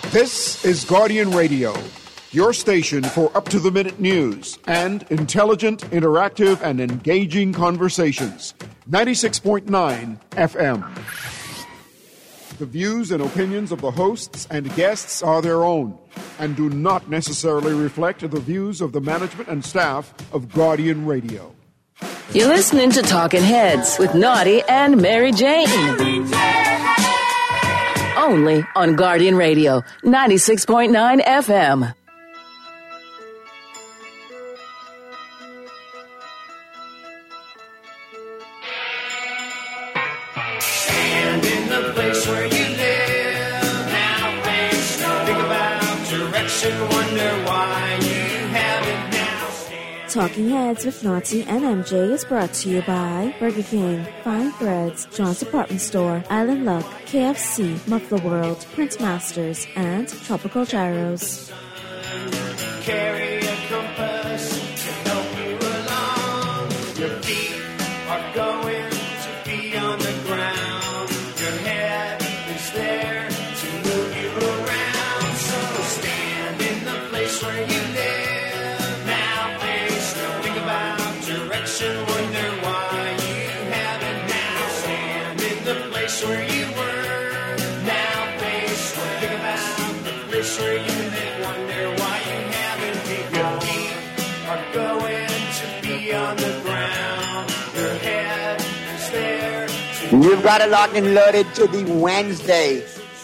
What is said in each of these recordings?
This is Guardian Radio, your station for up-to-the-minute news and intelligent, interactive, and engaging conversations. 96.9 FM. The views and opinions of the hosts and guests are their own and do not necessarily reflect the views of the management and staff of Guardian Radio. You're listening to Talking Heads with Naughty and Mary Jane. Only on Guardian Radio, 96.9 FM. Stand in the place where you live. Now face no. Think about direction, wonder why you haven't now. Talking Heads with Naughty and MJ is brought to you by Burger King, Fine Threads, John's Department Store, Island Luck, KFC, Muffler World, Prince Masters, and Tropical Gyros. Carry a compass to help you along. Your feet are going to be on the ground. Your head is there to move you around. So stand in the place where you live. Now face no. Think about direction, wonder why you haven't now. Stand in the place where you were. Now face no. Think about the place where you live. Wonder why you haven't. Your feet are going to be on the ground. Your head is there to. You've got it locked and loaded to the Wednesday,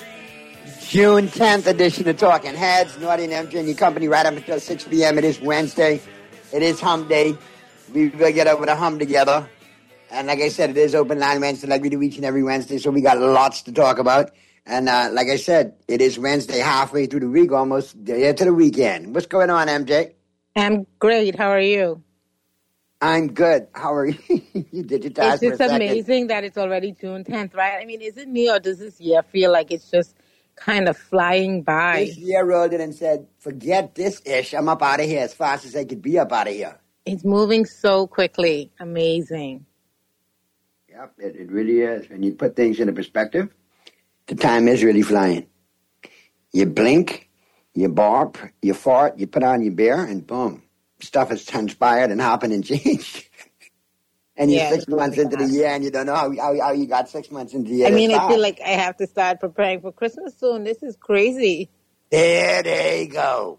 June 10th edition of Talking Heads. Naughty and MJ and your company right up until 6 p.m. It is Wednesday. It is hump day. We will get over the hump together. And like I said, it is open line Wednesday like we do each and every Wednesday, so we got lots to talk about. And like I said, it is Wednesday, halfway through the week, almost to the weekend. What's going on, MJ? I'm great. How are you? I'm good. How are you? You did your task It's for a just second. amazing that it's already June 10th, right? I mean, is it me or does this year feel like it's just kind of flying by? This year rolled it and said, forget this ish. I'm up out of here as fast as I could be up out of here. It's moving so quickly. Amazing. Yep, it really is. When you put things into perspective, the time is really flying. You blink, you bark, you fart, you put on your beer, and boom, stuff has transpired and happened and changed. And you're Yeah, 6 it's months really into the fast. year, and you don't know how you got 6 months into the year. I mean, to I feel start. like I have to start preparing for Christmas soon. This is crazy. There they go.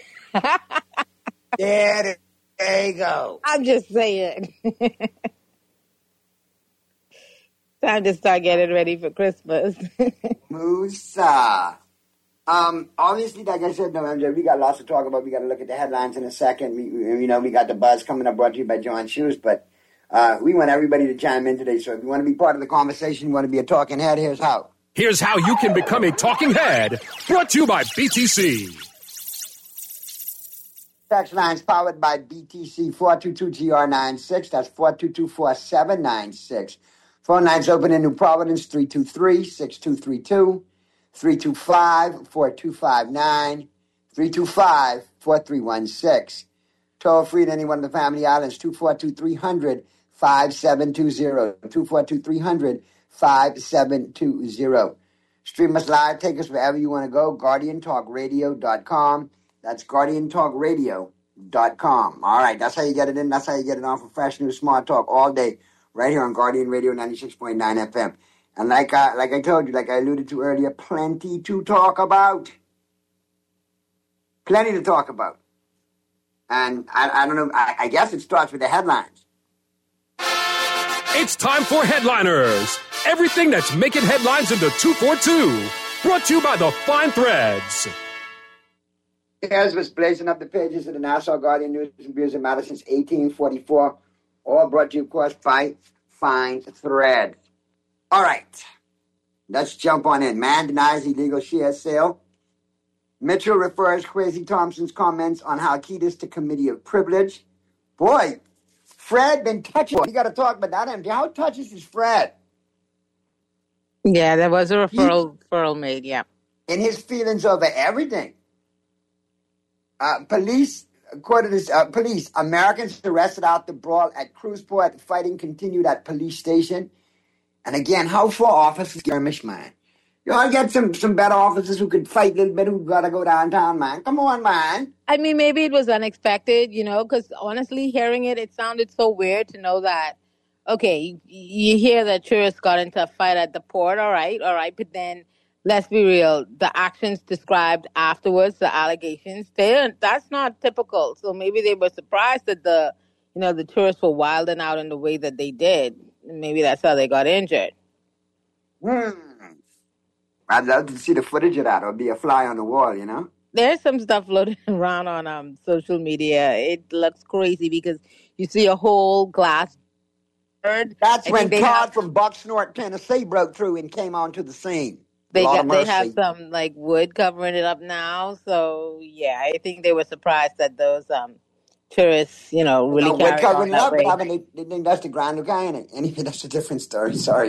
There they go. I'm just saying. Time to start getting ready for Christmas. Musa. Obviously, like I said, no, MJ, we got lots to talk about. We got to look at the headlines in a second. We got the buzz coming up brought to you by John Shoes, but we want everybody to chime in today. So if you want to be part of the conversation, you want to be a talking head, here's how. Here's how you can become a talking head. Brought to you by BTC. Text lines powered by BTC 422-GR96. That's 422-4796. Phone lines open in New Providence, 323-6232. 325-4259, 325-4316. Toll free to any one of the family islands, 242-300-5720, 242-300-5720. Stream us live, take us wherever you want to go, GuardianTalkRadio.com. That's GuardianTalkRadio.com. All right, that's how you get it in. That's how you get it on for fresh new smart talk all day, right here on Guardian Radio 96.9 FM. And like I told you, like I alluded to earlier, plenty to talk about. Plenty to talk about. And I don't know, I guess it starts with the headlines. It's time for Headliners. Everything that's making headlines into 242. Brought to you by the Fine Threads. Here's what's blazing up the pages of the Nassau Guardian News and Views in Madison since 1844. All brought to you, of course, by Fine Threads. All right, let's jump on in. Man denies illegal share sale. Mitchell refers Kwesi Thompson's comments on Halkitis to committee of privilege. Boy, Fred been touching. You got to talk about that, MJ. How touches is Fred? Yeah, there was a referral made, yeah. In his feelings over everything. Police, Americans arrested out the brawl at Cruzport. Fighting continued at police station. And again, how far off is skirmish, man? Y'all get some better officers who could fight a little bit, who gotta go downtown, man. Come on, man. I mean, maybe it was unexpected, because honestly, hearing it, it sounded so weird to know that, okay, you hear that tourists got into a fight at the port, all right, but then let's be real, the actions described afterwards, the allegations, that's not typical. So maybe they were surprised that the tourists were wilding out in the way that they did. Maybe that's how they got injured. I'd love to see the footage of that, or be a fly on the wall, There's some stuff floating around on social media. It looks crazy because you see a whole glass bird. That's when Todd from Bucksnort, Tennessee broke through and came onto the scene. They have some wood covering it up now. So yeah, I think they were surprised that those tourists, really wood covering it up. Way. But they think that's the Grand Lukai in it. Anyway, that's a different story. Sorry.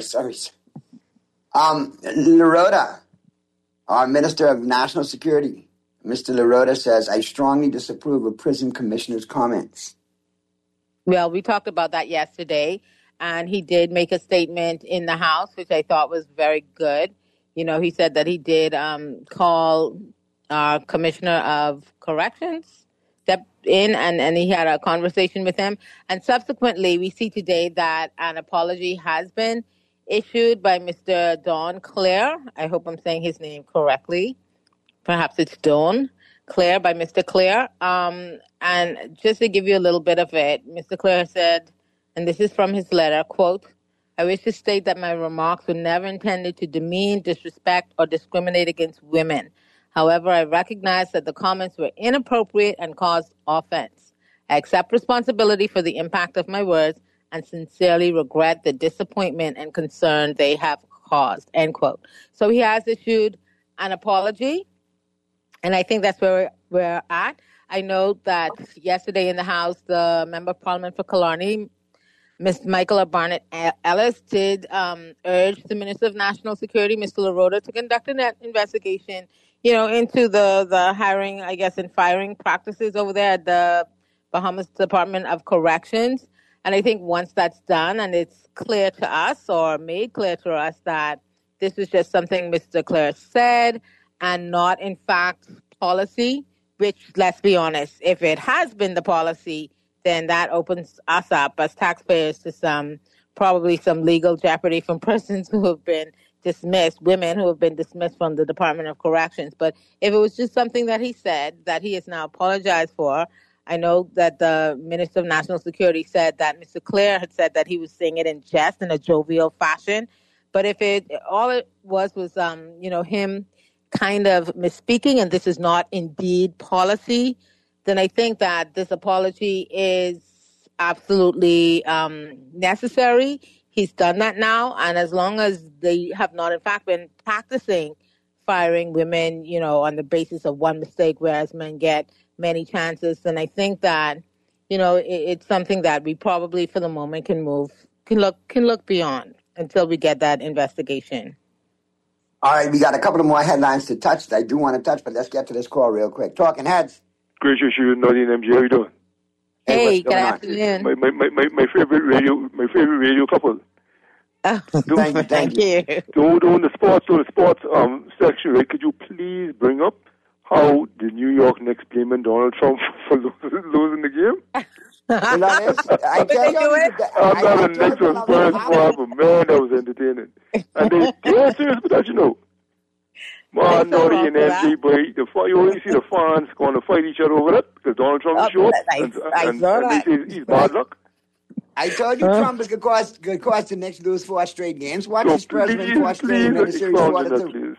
LaRota, our Minister of National Security, Mr. LaRota says, I strongly disapprove of prison commissioner's comments. Well, we talked about that yesterday, and he did make a statement in the House, which I thought was very good. He said that he did call our Commissioner of Corrections, step in, and he had a conversation with him. And subsequently, we see today that an apology has been issued by Mr. Don Clare. I hope I'm saying his name correctly. Perhaps it's Don Clare, by Mr. Clare. And just to give you a little bit of it, Mr. Clare said, and this is from his letter, quote, I wish to state that my remarks were never intended to demean, disrespect, or discriminate against women. However, I recognize that the comments were inappropriate and caused offense. I accept responsibility for the impact of my words and sincerely regret the disappointment and concern they have caused, end quote. So he has issued an apology, and I think that's where we're at. I know that yesterday in the House, the Member of Parliament for Killarney, Ms. Michaela Barnett Ellis, did urge the Minister of National Security, Mr. LaRota, to conduct an investigation, into the hiring, I guess, and firing practices over there at the Bahamas Department of Corrections. And I think once that's done and it's clear to us, or made clear to us, that this was just something Mr. Clare said and not, in fact, policy, which, let's be honest, if it has been the policy, then that opens us up as taxpayers to probably some legal jeopardy from persons who have been dismissed, women who have been dismissed from the Department of Corrections. But if it was just something that he said, that he has now apologized for, I know that the Minister of National Security said that Mr. Clare had said that he was saying it in jest, in a jovial fashion. But if all it was him kind of misspeaking, and this is not indeed policy, then I think that this apology is absolutely necessary. He's done that now, and as long as they have not, in fact, been practicing firing women, on the basis of one mistake, whereas men get many chances, then I think that, it's something that we probably, for the moment, can look beyond until we get that investigation. All right, we got a couple of more headlines to touch that I do want to touch, but let's get to this call real quick. Talking Heads. Great to see you, Naughty and MJ. How you doing? Hey, good afternoon. My favorite radio couple. Oh, thank you. Doing the sports section, right? Could you please bring up how the New York Knicks blaming Donald Trump for losing the game? I tell you, I'm not a Knicks fan, but man, that was entertaining. And they're serious with that, Man, Naughty and MJ, but you only see the fans going to fight each other over that because Donald Trump is short, and they say he's bad luck. I told you Trump is going to cause the Knicks lose 4 straight games. Watch this president 4 straight in the series 1-2.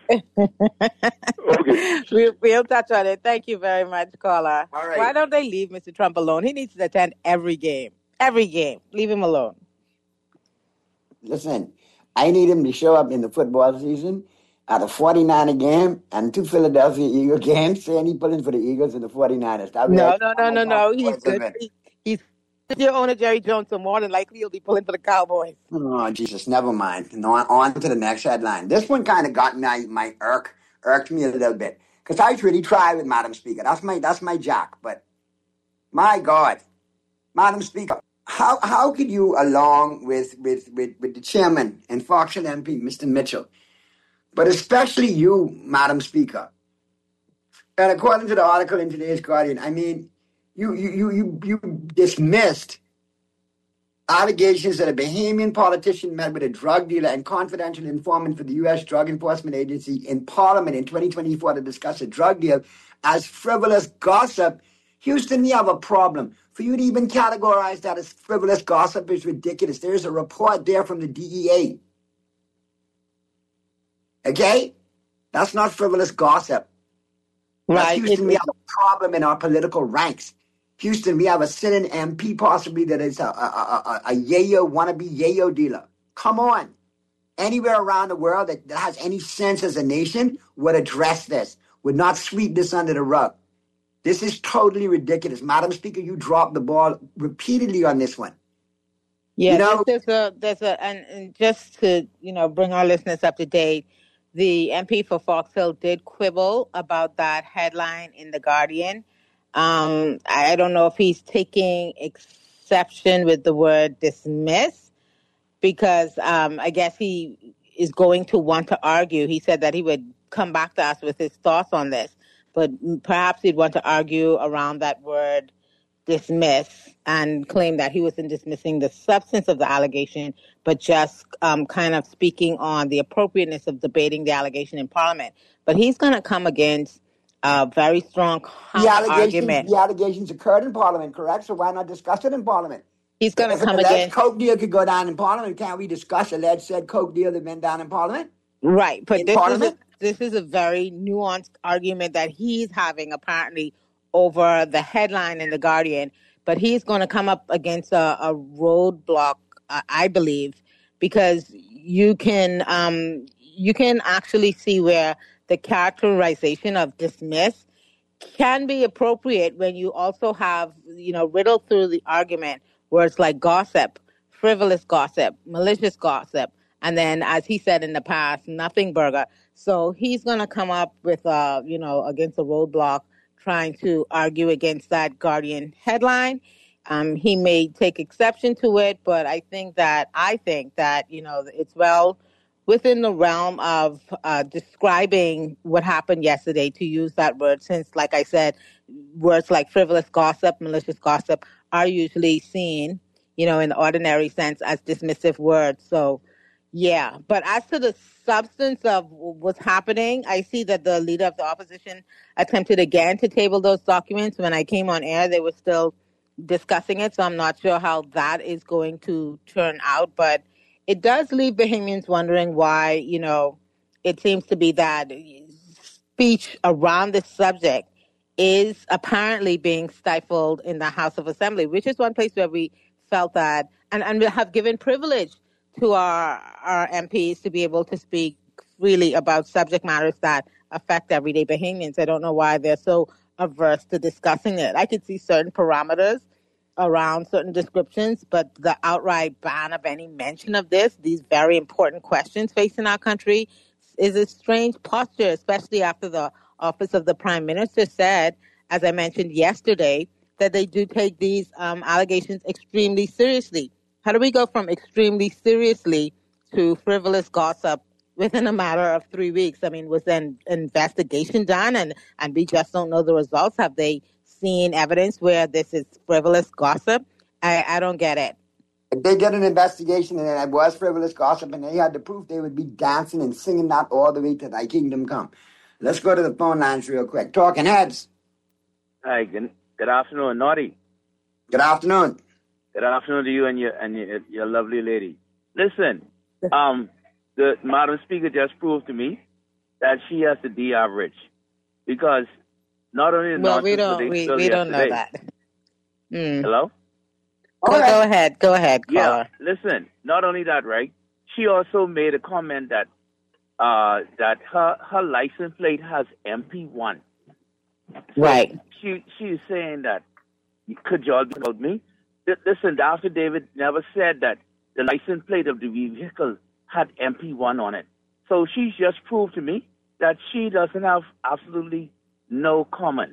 Okay. We'll touch on it. Thank you very much, caller. All right. Why don't they leave Mr. Trump alone? He needs to attend every game. Every game. Leave him alone. Listen, I need him to show up in the football season at a 49er game and 2 Philadelphia Eagle games, saying he's pulling for the Eagles and the 49ers. No. He's good. He's your owner, Jerry Jones, so more than likely he'll be pulling for the Cowboys. Oh, Jesus, never mind. On to the next headline. This one kind of got irked me a little bit, because I really try with Madam Speaker. That's my jack. But my God, Madam Speaker, how could you, along with the chairman and Foxhill MP, Mr. Mitchell, but especially you, Madam Speaker. And according to the article in today's Guardian, I mean, you dismissed allegations that a Bahamian politician met with a drug dealer and confidential informant for the U.S. Drug Enforcement Agency in Parliament in 2024 to discuss a drug deal as frivolous gossip. Houston, we have a problem. For you to even categorize that as frivolous gossip is ridiculous. There's a report there from the DEA. Okay? That's not frivolous gossip. Right. Houston, we have a problem in our political ranks. Houston, we have a sitting MP possibly that is a yayo, wannabe yayo dealer. Come on. Anywhere around the world that has any sense as a nation would address this, would not sweep this under the rug. This is totally ridiculous. Madam Speaker, you dropped the ball repeatedly on this one. Yeah, You know, and just to, bring our listeners up to date, the MP for Fox Hill did quibble about that headline in The Guardian. I don't know if he's taking exception with the word dismiss because I guess he is going to want to argue. He said that he would come back to us with his thoughts on this, but perhaps he'd want to argue around that word dismiss and claim that he wasn't dismissing the substance of the allegation, but just kind of speaking on the appropriateness of debating the allegation in Parliament. But he's going to come against a very strong argument. The allegations occurred in Parliament, correct? So why not discuss it in Parliament? He's going to come against... If an alleged against... coke deal could go down in Parliament, can't we discuss alleged said coke deal that went down in Parliament? Right, but this is a very nuanced argument that he's having apparently over the headline in The Guardian, but he's going to come up against a roadblock, I believe, because you can actually see where the characterization of dismiss can be appropriate when you also have, riddled through the argument words like gossip, frivolous gossip, malicious gossip, and then, as he said in the past, nothing burger. So he's going to come up with, against a roadblock, trying to argue against that Guardian headline. He may take exception to it, but I think that it's well within the realm of describing what happened yesterday to use that word, since, like I said, words like frivolous gossip, malicious gossip are usually seen, in the ordinary sense as dismissive words. So, yeah. But as to the substance of what's happening, I see that the leader of the opposition attempted again to table those documents. When I came on air, they were still discussing it, so I'm not sure how that is going to turn out. But it does leave Bahamians wondering why, it seems to be that speech around this subject is apparently being stifled in the House of Assembly, which is one place where we felt that, and we have given privilege to our MPs to be able to speak freely about subject matters that affect everyday Bahamians. I don't know why they're so averse to discussing it. I could see certain parameters around certain descriptions, but the outright ban of any mention of these very important questions facing our country, is a strange posture, especially after the Office of the Prime Minister said, as I mentioned yesterday, that they do take these allegations extremely seriously. How do we go from extremely seriously to frivolous gossip within a matter of 3 weeks? I mean, was an investigation done and we just don't know the results? Have they seen evidence where this is frivolous gossip? I don't get it. If they did an investigation and it was frivolous gossip and they had the proof, they would be dancing and singing that all the way to thy kingdom come. Let's go to the phone lines real quick. Talking Heads. Hi, good afternoon, Naughty. Good afternoon. Good afternoon to you and your lovely lady. Listen, the Madam Speaker just proved to me that she has the D average, because not only we don't know that. Hello? Go ahead, caller. Yeah, listen. Not only that, right? She also made a comment that that her license plate has MP1. So right. She's saying that, could y'all be about me? Listen, the affidavit never said that the license plate of the vehicle had MP1 on it. So she's just proved to me that she doesn't have absolutely no comment.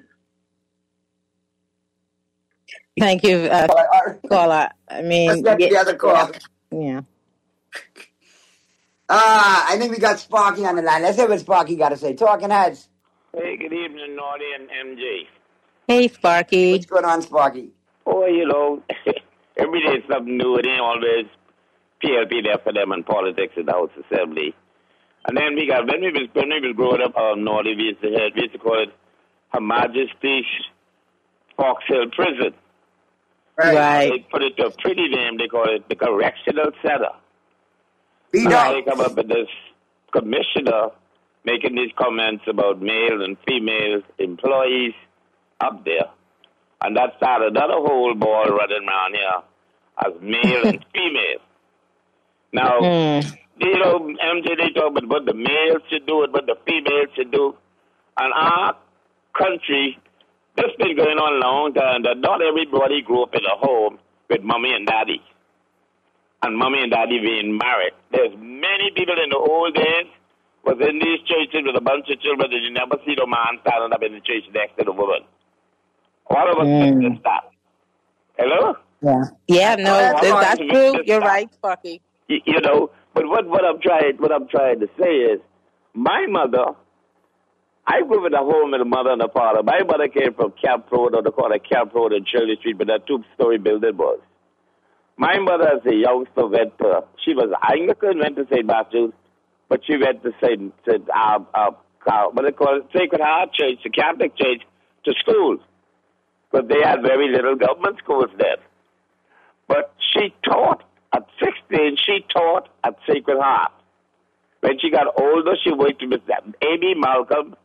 Thank you, caller. I mean, let's get the other call. Yeah. I think we got Sparky on the line. Let's hear what Sparky got to say. Talking Heads. Hey, good evening, Naughty and MJ. Hey, Sparky. What's going on, Sparky? Oh, you know, every day is something new. It ain't always PLP there for them and politics in the House Assembly. And then we got, when we was growing up, Naughty, we used to call it Her Majesty's Fox Hill Prison. Right. They put it to a pretty name. They call it the Correctional Center. They come up with this commissioner making these comments about male and female employees up there. And that started another whole ball running around here as male and female. Now, you know, MJ, they talk about what the males should do and what the females should do. And our country, this been going on a long time, that not everybody grew up in a home with mommy and daddy. And mommy and daddy being married. There's many people in the old days was in these churches with a bunch of children and you never see the man standing up in the church next to the woman. All of us missed that. Hello? Yeah, no, that's true. You're right, Sparky. You know, but what I'm trying to say is, my mother, I grew up in a home with a mother and a father. My mother came from Camp Road, or the corner Camp Road and Shirley Street, but that 2-story building was. My mother, as a youngster, went to, she was Anglican, went to St. Matthew's, but she went to what they call it, Sacred Heart Church, the Catholic Church, to school. But they had very little government schools then. But she taught, at 16, she taught at Sacred Heart. When she got older, she worked with Amy Malcolm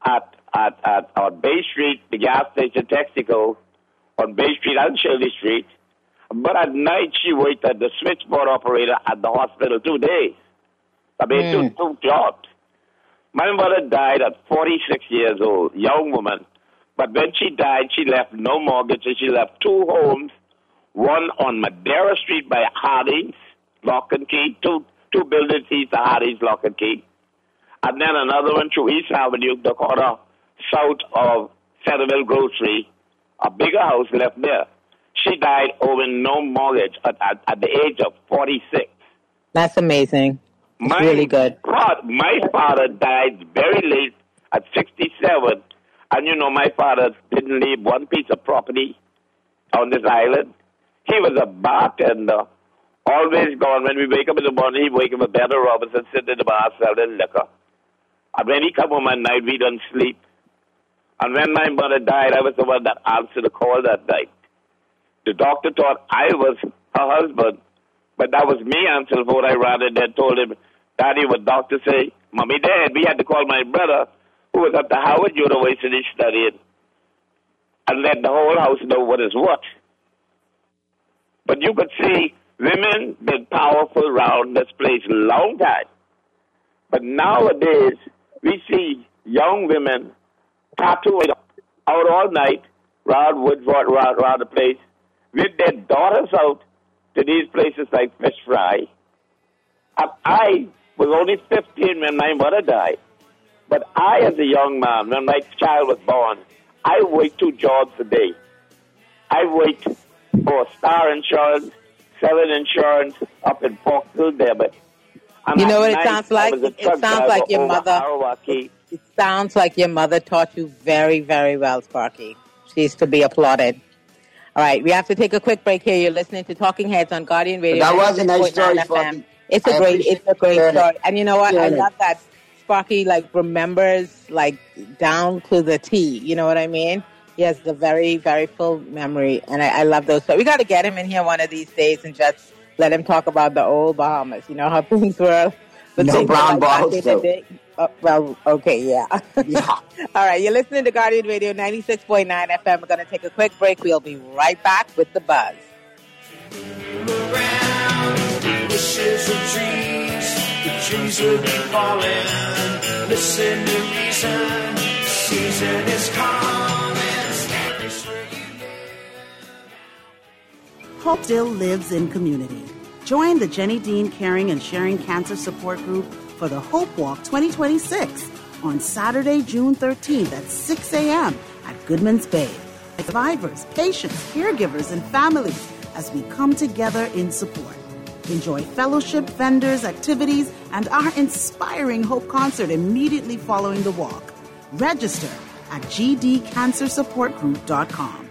on Bay Street, the gas station Texaco, on Bay Street and Shirley Street. But at night, she worked as the switchboard operator at the hospital 2 days. I mean, two jobs. My mother died at 46 years old, young woman. But when she died, she left no mortgage, and she left 2 homes, one on Madera Street by Harding's, Lock and Key, two buildings east of Harding's, Lock and Key, and then another one through East Avenue, the corner south of Centerville Grocery, a bigger house left there. She died owing no mortgage at the age of 46. That's amazing. It's really good. My father died very late at 67. And, you know, my father didn't leave one piece of property on this island. He was a bartender, always gone. When we wake up in the morning, he'd wake up with Better Robinson sitting in the bar selling liquor. And when he come home at night, we didn't sleep. And when my mother died, I was the one that answered the call that night. The doctor thought I was her husband, but that was me until before I ran and then told him, Daddy, what doctor say? Mommy dead. We had to call my brother, who was at the Howard University studying, and let the whole house know what is what. But you could see women been powerful around this place a long time. But nowadays, we see young women tattooing out all night around the place, with their daughters out to these places like Fish Fry. And I was only 15 when my mother died. But I, as a young man, when my child was born, I worked 2 jobs a day. I worked for Star Insurance, selling insurance up in Forksville, Debit. You know what it sounds like? It sounds like your mother. It sounds like your mother taught you very, very well, Sparky. She's to be applauded. All right, we have to take a quick break here. You're listening to Talking Heads on Guardian Radio. That was a nice story, Sparky. It's a great story. And you know what? I love that Sparky remembers down to the T. You know what I mean? He has the very, very full memory, and I love those. So we got to get him in here one of these days and just let him talk about the old Bahamas. You know how things were. No brown balls. Well, okay, yeah. All right, you're listening to Guardian Radio 96.9 FM. We're going to take a quick break. We'll be right back with The Buzz. Bushes and trees, the trees will be falling. Listen to reason, the season is calling. Hopedale lives in community. Join the Jenny Dean Caring and Sharing Cancer Support Group for the Hope Walk 2026 on Saturday, June 13th at 6 a.m. at Goodman's Bay. Survivors, patients, caregivers, and families as we come together in support. Enjoy fellowship, vendors, activities, and our inspiring Hope concert immediately following the walk. Register at gdcancersupportgroup.com.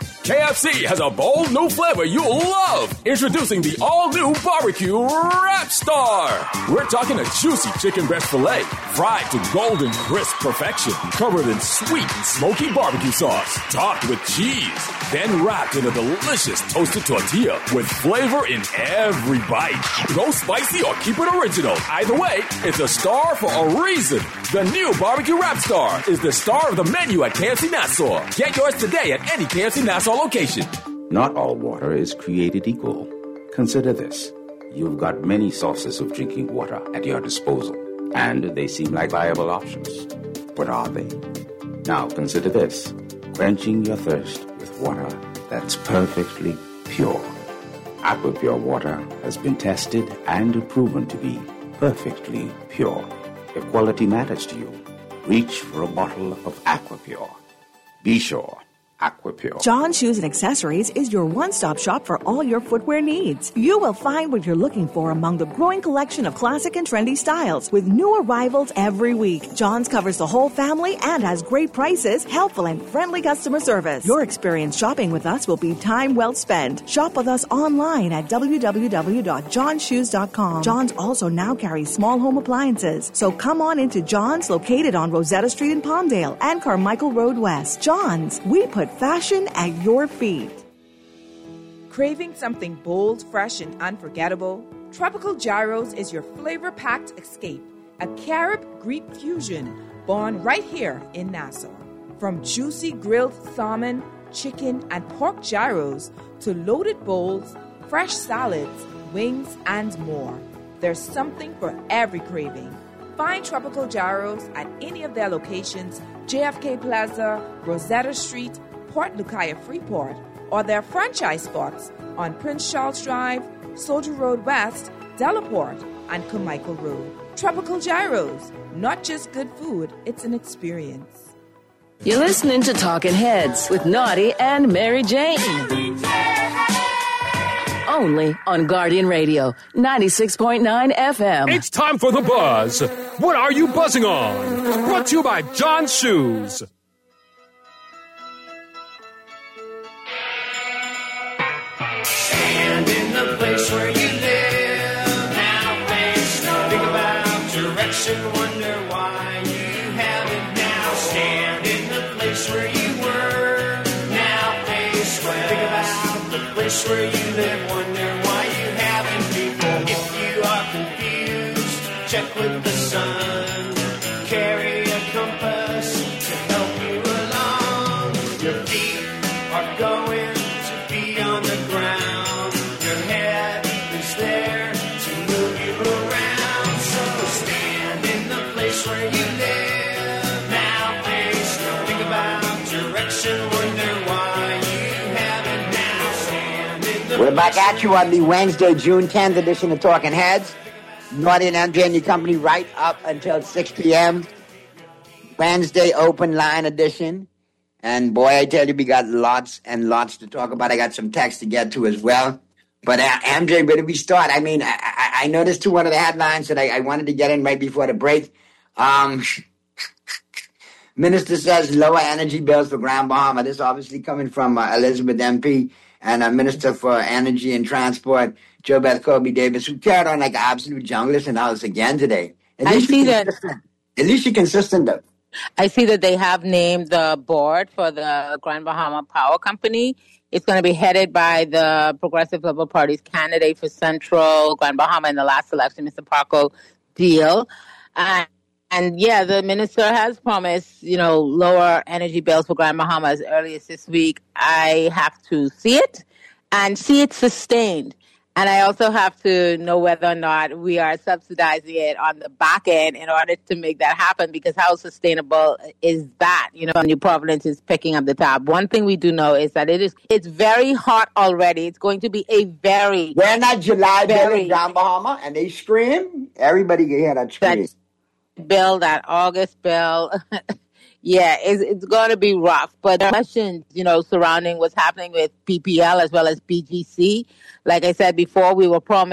KFC has a bold new flavor you'll love. Introducing the all-new Barbecue Rap Star. We're talking a juicy chicken breast filet, fried to golden crisp perfection, covered in sweet and smoky barbecue sauce, topped with cheese, then wrapped in a delicious toasted tortilla with flavor in every bite. Go spicy or keep it original. Either way, it's a star for a reason. The new Barbecue Rap Star is the star of the menu at KFC Nassau. Get yours today at any KFC Nassau location. Not all water is created equal. Consider this. You've got many sources of drinking water at your disposal, and they seem like viable options. But are they? Now consider this. Quenching your thirst with water that's perfectly pure. AquaPure water has been tested and proven to be perfectly pure. If quality matters to you, reach for a bottle of AquaPure. Be sure. AquaPure. John Shoes and Accessories is your one-stop shop for all your footwear needs. You will find what you're looking for among the growing collection of classic and trendy styles with new arrivals every week. John's covers the whole family and has great prices, helpful and friendly customer service. Your experience shopping with us will be time well spent. Shop with us online at www.johnshoes.com. John's also now carries small home appliances. So come on into John's, located on Rosetta Street in Palmdale and Carmichael Road West. John's, we put fashion at your feet. Craving something bold, fresh, and unforgettable? Tropical Gyros is your flavor-packed escape, a Carib-Greek fusion born right here in Nassau. From juicy grilled salmon, chicken, and pork gyros to loaded bowls, fresh salads, wings, and more, there's something for every craving. Find Tropical Gyros at any of their locations, JFK Plaza, Rosetta Street, Port Lucaya Freeport, or their franchise spots on Prince Charles Drive, Soldier Road West, Delaport, and Carmichael Road. Tropical Gyros, not just good food, it's an experience. You're listening to Talking Heads with Naughty and Mary Jane. Only on Guardian Radio, 96.9 FM. It's time for The Buzz. What are you buzzing on? Brought to you by John Shoes. Stand in the place where you live. Now face no. Think about direction, wonder why you haven't now. Stand in the place where you were. Now face well. Think about the place where you live, wonder why you haven't before. If you are confused, check with the sun. Carry a compass to help you along. Your feet are going to be on the ground. Your head is there to move you around. So stand in the place where you live. Now face no. Think about direction, wonder why you haven't now. Stand in the We're back at you on the Wednesday, June 10th edition of Talking Heads. Naughty and MJ and your company right up until 6 p.m. Wednesday open line edition. And boy, I tell you, we got lots and lots to talk about. I got some text to get to as well. But MJ, where do we start? I mean, I noticed one of the headlines that I wanted to get in right before the break. Minister says lower energy bills for Grand Bahama. This obviously coming from Elizabeth MP and Minister for Energy and Transport, Joe Beth Kobe Davis, who carried on like an absolute junglist in the House again today. I see that. At least you're consistent, though. I see that they have named the board for the Grand Bahama Power Company. It's going to be headed by the Progressive Liberal Party's candidate for Central Grand Bahama in the last election, Mr. Paco Deal. And yeah, the minister has promised, lower energy bills for Grand Bahama as early as this week. I have to see it and see it sustained. And I also have to know whether or not we are subsidizing it on the back end in order to make that happen, because how sustainable is that? New Providence is picking up the tab. One thing we do know is that it's very hot already. It's going to be a very... We're not July bill in Grand Bahama, and they scream. Everybody can hear that scream. That August bill... Yeah, it's going to be rough. But there are questions, surrounding what's happening with PPL as well as BGC. Like I said before, we were promised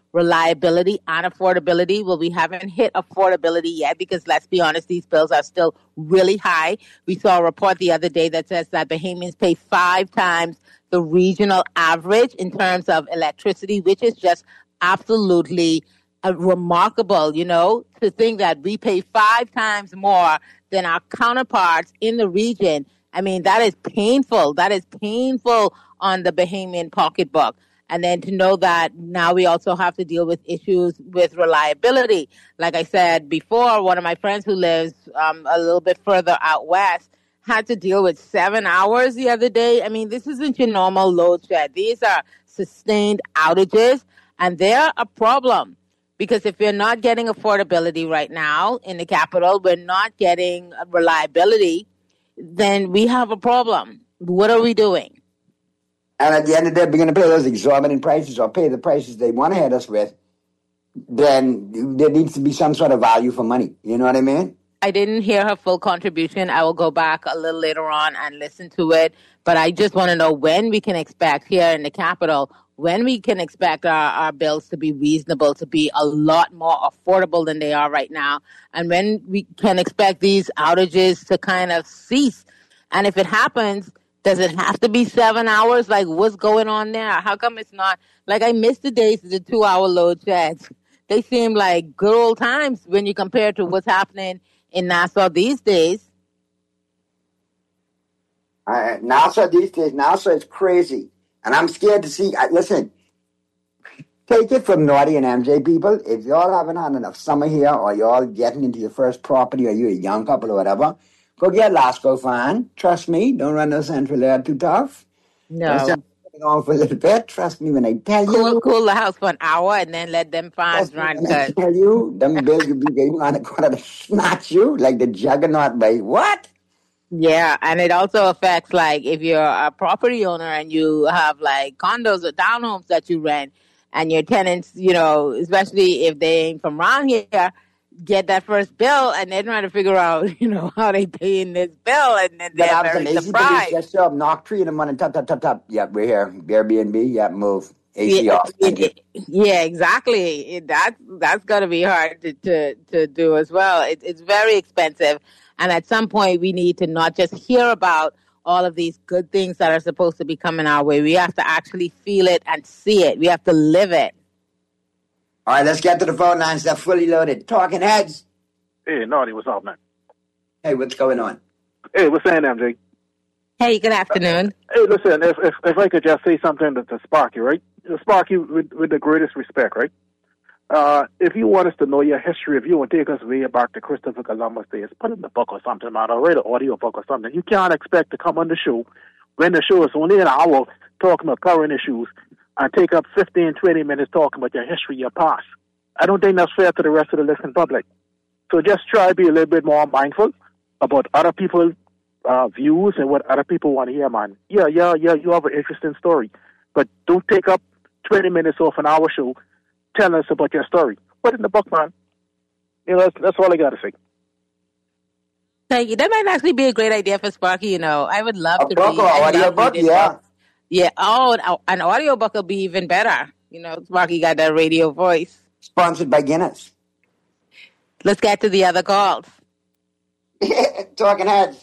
reliability and affordability. Well, we haven't hit affordability yet because, let's be honest, these bills are still really high. We saw a report the other day that says that Bahamians pay 5 times the regional average in terms of electricity, which is just absolutely remarkable, to think that we pay 5 times more than our counterparts in the region. I mean, that is painful. That is painful on the Bahamian pocketbook. And then to know that now we also have to deal with issues with reliability. Like I said before, one of my friends who lives a little bit further out west had to deal with 7 hours the other day. I mean, this isn't your normal load shed. These are sustained outages, and they're a problem. Because if we're not getting affordability right now in the capital, we're not getting reliability, then we have a problem. What are we doing? And at the end of the day, if we're going to pay those exorbitant prices or pay the prices they want to hit us with, then there needs to be some sort of value for money. You know what I mean? I didn't hear her full contribution. I will go back a little later on and listen to it. But I just want to know when we can expect here in the capital, when we can expect our bills to be reasonable, to be a lot more affordable than they are right now, and when we can expect these outages to kind of cease. And if it happens, does it have to be 7 hours? Like, what's going on there? How come it's not? Like, I miss the days of the 2-hour load sheds. They seem like good old times when you compare to what's happening in Nassau these days. Nassau is crazy. And I'm scared to see. Listen, take it from Naughty and MJ people. If y'all haven't had enough summer here, or y'all getting into your first property, or you're a young couple or whatever, go get Lasco fan. Trust me, don't run no Central Air too tough. No. On for a little bit. Trust me when I tell you. Cool the house for an hour and then let them fans run. I tell you, them bills will be going on the corner to snatch you like the juggernaut by what? Yeah, and it also affects, like, if you're a property owner and you have, like, condos or townhomes that you rent, and your tenants, especially if they ain't from around here, get that first bill, and they're trying to figure out, how they paying this bill, and then they're very surprised. Just up, knock 3 in the morning, tap. Yep, we're here. Airbnb, yep, move. AC off. Yeah, exactly. That's going to be hard to do as well. It's very expensive. And at some point, we need to not just hear about all of these good things that are supposed to be coming our way. We have to actually feel it and see it. We have to live it. All right, let's get to the phone lines. They're fully loaded. Talking heads. Hey, Naughty, what's up, man? Hey, what's going on? Hey, what's saying, MJ? Hey, good afternoon. Hey, listen, if I could just say something to spark you, right? Spark you with the greatest respect, right? If you want us to know your history, if you want to take us way back to Christopher Columbus days, put in the book or something, man, or write an audio book or something. You can't expect to come on the show when the show is only an hour talking about current issues and take up 15, 20 minutes talking about your history, your past. I don't think that's fair to the rest of the listening public. So just try to be a little bit more mindful about other people's views and what other people want to hear, man. Yeah, you have an interesting story, but don't take up 20 minutes off an hour show telling us about your story. Put it in the book, man. That's all I got to say. Thank you. That might actually be a great idea for Sparky. I would love to book read or audio book, yeah. Yeah. Oh, an audio book will be even better. Sparky got that radio voice. Sponsored by Guinness. Let's get to the other calls. Talking heads.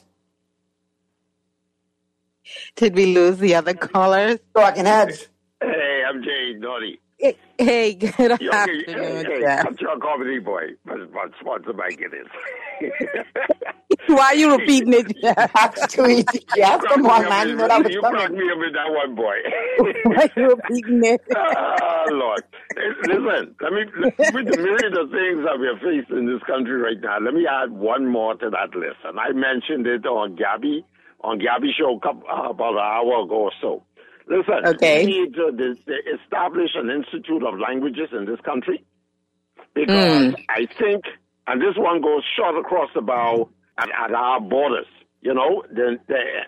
Did we lose the other callers? Talking heads. Hey, I'm Jay Naughty. Hey, good afternoon. Hey, I'm your comedy boy, but sponsored by Guinness. Why are you repeating it, Jeff? That's too easy, Jeff. Come on, man. You cracked me up with that one, boy. Why are you repeating it? Lord. Listen, with the myriad of things that we are facing in this country right now, let me add one more to that list. And I mentioned it on Gabby's show about an hour ago or so. Listen, we need to establish an institute of languages in this country because I think, and this one goes short across the bow at our borders, the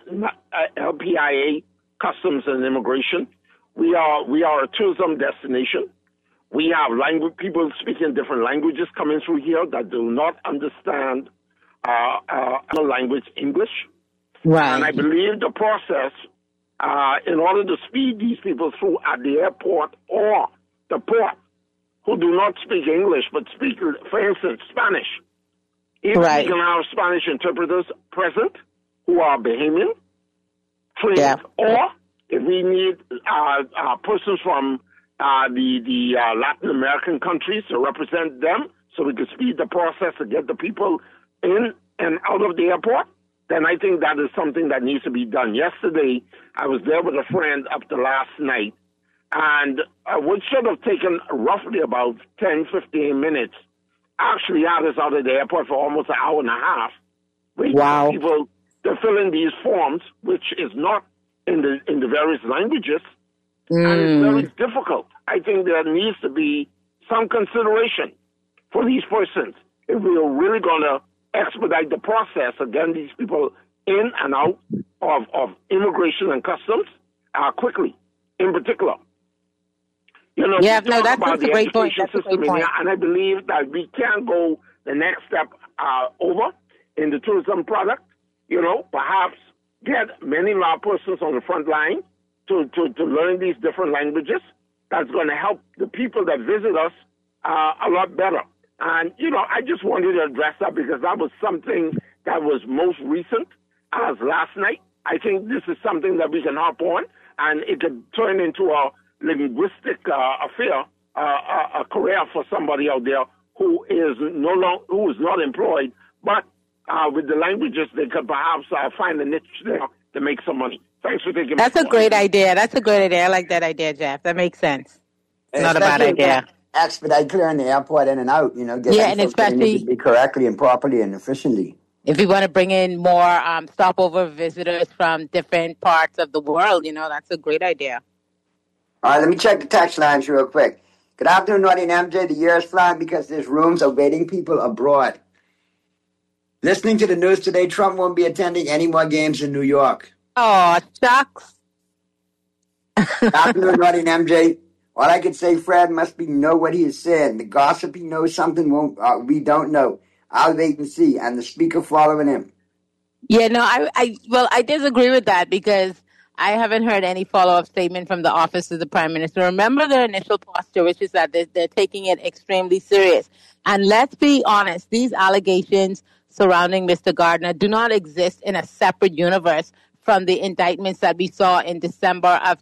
LPIA, Customs and Immigration. We are a tourism destination. We have people speaking different languages coming through here that do not understand our language, English. Right. And I believe the process, in order to speed these people through at the airport or the port, who do not speak English but speak, for instance, Spanish. Either Right. we can have Spanish interpreters present who are Bahamian, trained, or if we need persons from the Latin American countries to represent them so we can speed the process to get the people in and out of the airport, then I think that is something that needs to be done. Yesterday, I was there with a friend up to last night, and what should have taken roughly about 10, 15 minutes actually had us out of the airport for almost an hour and a half. Wow. People to fill in these forms, which is not in the various languages, and it's very difficult. I think there needs to be some consideration for these persons if we are really going to expedite the process of getting these people in and out of immigration and customs quickly, in particular. You know, Yeah, we no, talk that's about a the great point. education That's a system great in here, point. and I believe that we can go the next step over in the tourism product. You know, perhaps get many of our persons on the front line to learn these different languages. That's going to help the people that visit us a lot better. And, you know, I just wanted to address that because that was something that was most recent as last night. I think this is something that we can hop on, and it could turn into a linguistic affair, a career for somebody out there who is who is not employed, but with the languages, they could perhaps find a niche there to make some money. Thanks for taking That's my a call. great idea. That's a great idea. I like that idea, Jeff. That makes sense. It's not a bad Especially idea. Expedite clearing the airport in and out, you know, get Yeah, them and folks where they need especially to be correctly and properly and efficiently. if you want to bring in more stopover visitors from different parts of the world, you know, that's a great idea. All right, let me check the text lines real quick. Good afternoon, Naughty and MJ. The year is flying because there's rooms awaiting people abroad. Listening to the news today, Trump won't be attending any more games in New York. Oh, shucks. Good afternoon, Naughty and MJ. All I can say, Fred must know what he is saying. The gossip he knows something we don't know. I'll wait and see. And the speaker following him. Yeah, no, I disagree with that because I haven't heard any follow-up statement from the office of the Prime Minister. Remember their initial posture, which is that they're taking it extremely serious. And let's be honest, these allegations surrounding Mr. Gardner do not exist in a separate universe from the indictments that we saw in November of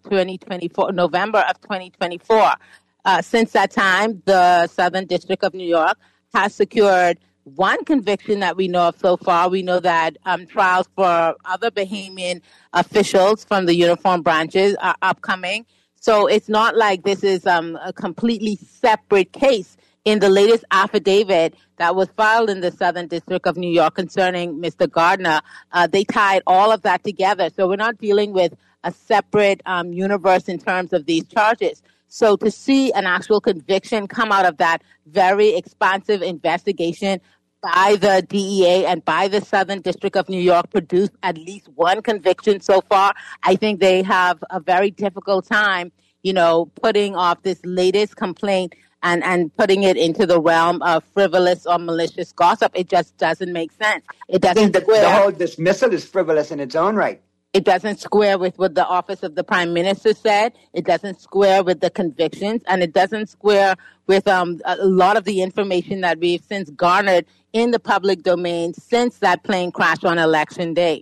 2024. Since that time, the Southern District of New York has secured one conviction that we know of so far. We know that trials for other Bahamian officials from the uniform branches are upcoming. So it's not like this is a completely separate case. In the latest affidavit that was filed in the Southern District of New York concerning Mr. Gardner, they tied all of that together. So we're not dealing with a separate universe in terms of these charges. So to see an actual conviction come out of that very expansive investigation by the DEA and by the Southern District of New York produced at least one conviction so far, I think they have a very difficult time, you know, putting off this latest complaint and putting it into the realm of frivolous or malicious gossip. It just doesn't make sense. It doesn't square. The whole dismissal is frivolous in its own right. It doesn't square with what the office of the Prime Minister said. It doesn't square with the convictions, and it doesn't square with a lot of the information that we've since garnered in the public domain since that plane crash on Election Day.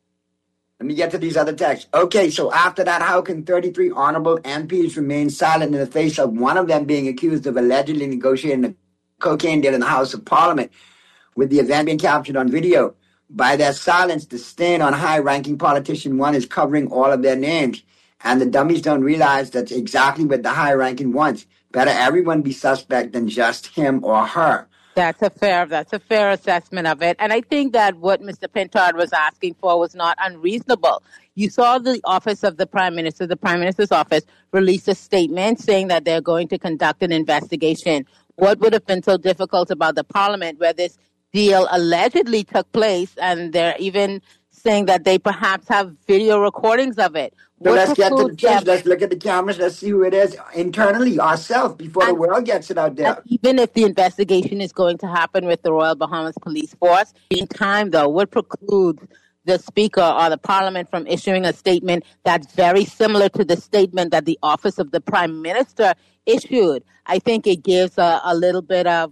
Let me get to these other texts. Okay, so after that, how can 33 honorable MPs remain silent in the face of one of them being accused of allegedly negotiating a cocaine deal in the House of Parliament, with the event being captured on video? By their silence, the stain on high-ranking politician one is covering all of their names, and the dummies don't realize that's exactly what the high-ranking wants. Better everyone be suspect than just him or her. That's a fair assessment of it. And I think that what Mr. Pintard was asking for was not unreasonable. You saw the office of the Prime Minister, the Prime Minister's office, release a statement saying that they're going to conduct an investigation. What would have been so difficult about the Parliament where this deal allegedly took place, and they're even saying that they perhaps have video recordings of it? So let's get to the judge. Let's look at the cameras. Let's see who it is internally ourselves before the world gets it out there. Even if the investigation is going to happen with the Royal Bahamas Police Force, in time, though, what precludes the Speaker or the Parliament from issuing a statement that's very similar to the statement that the Office of the Prime Minister issued. I think it gives a little bit of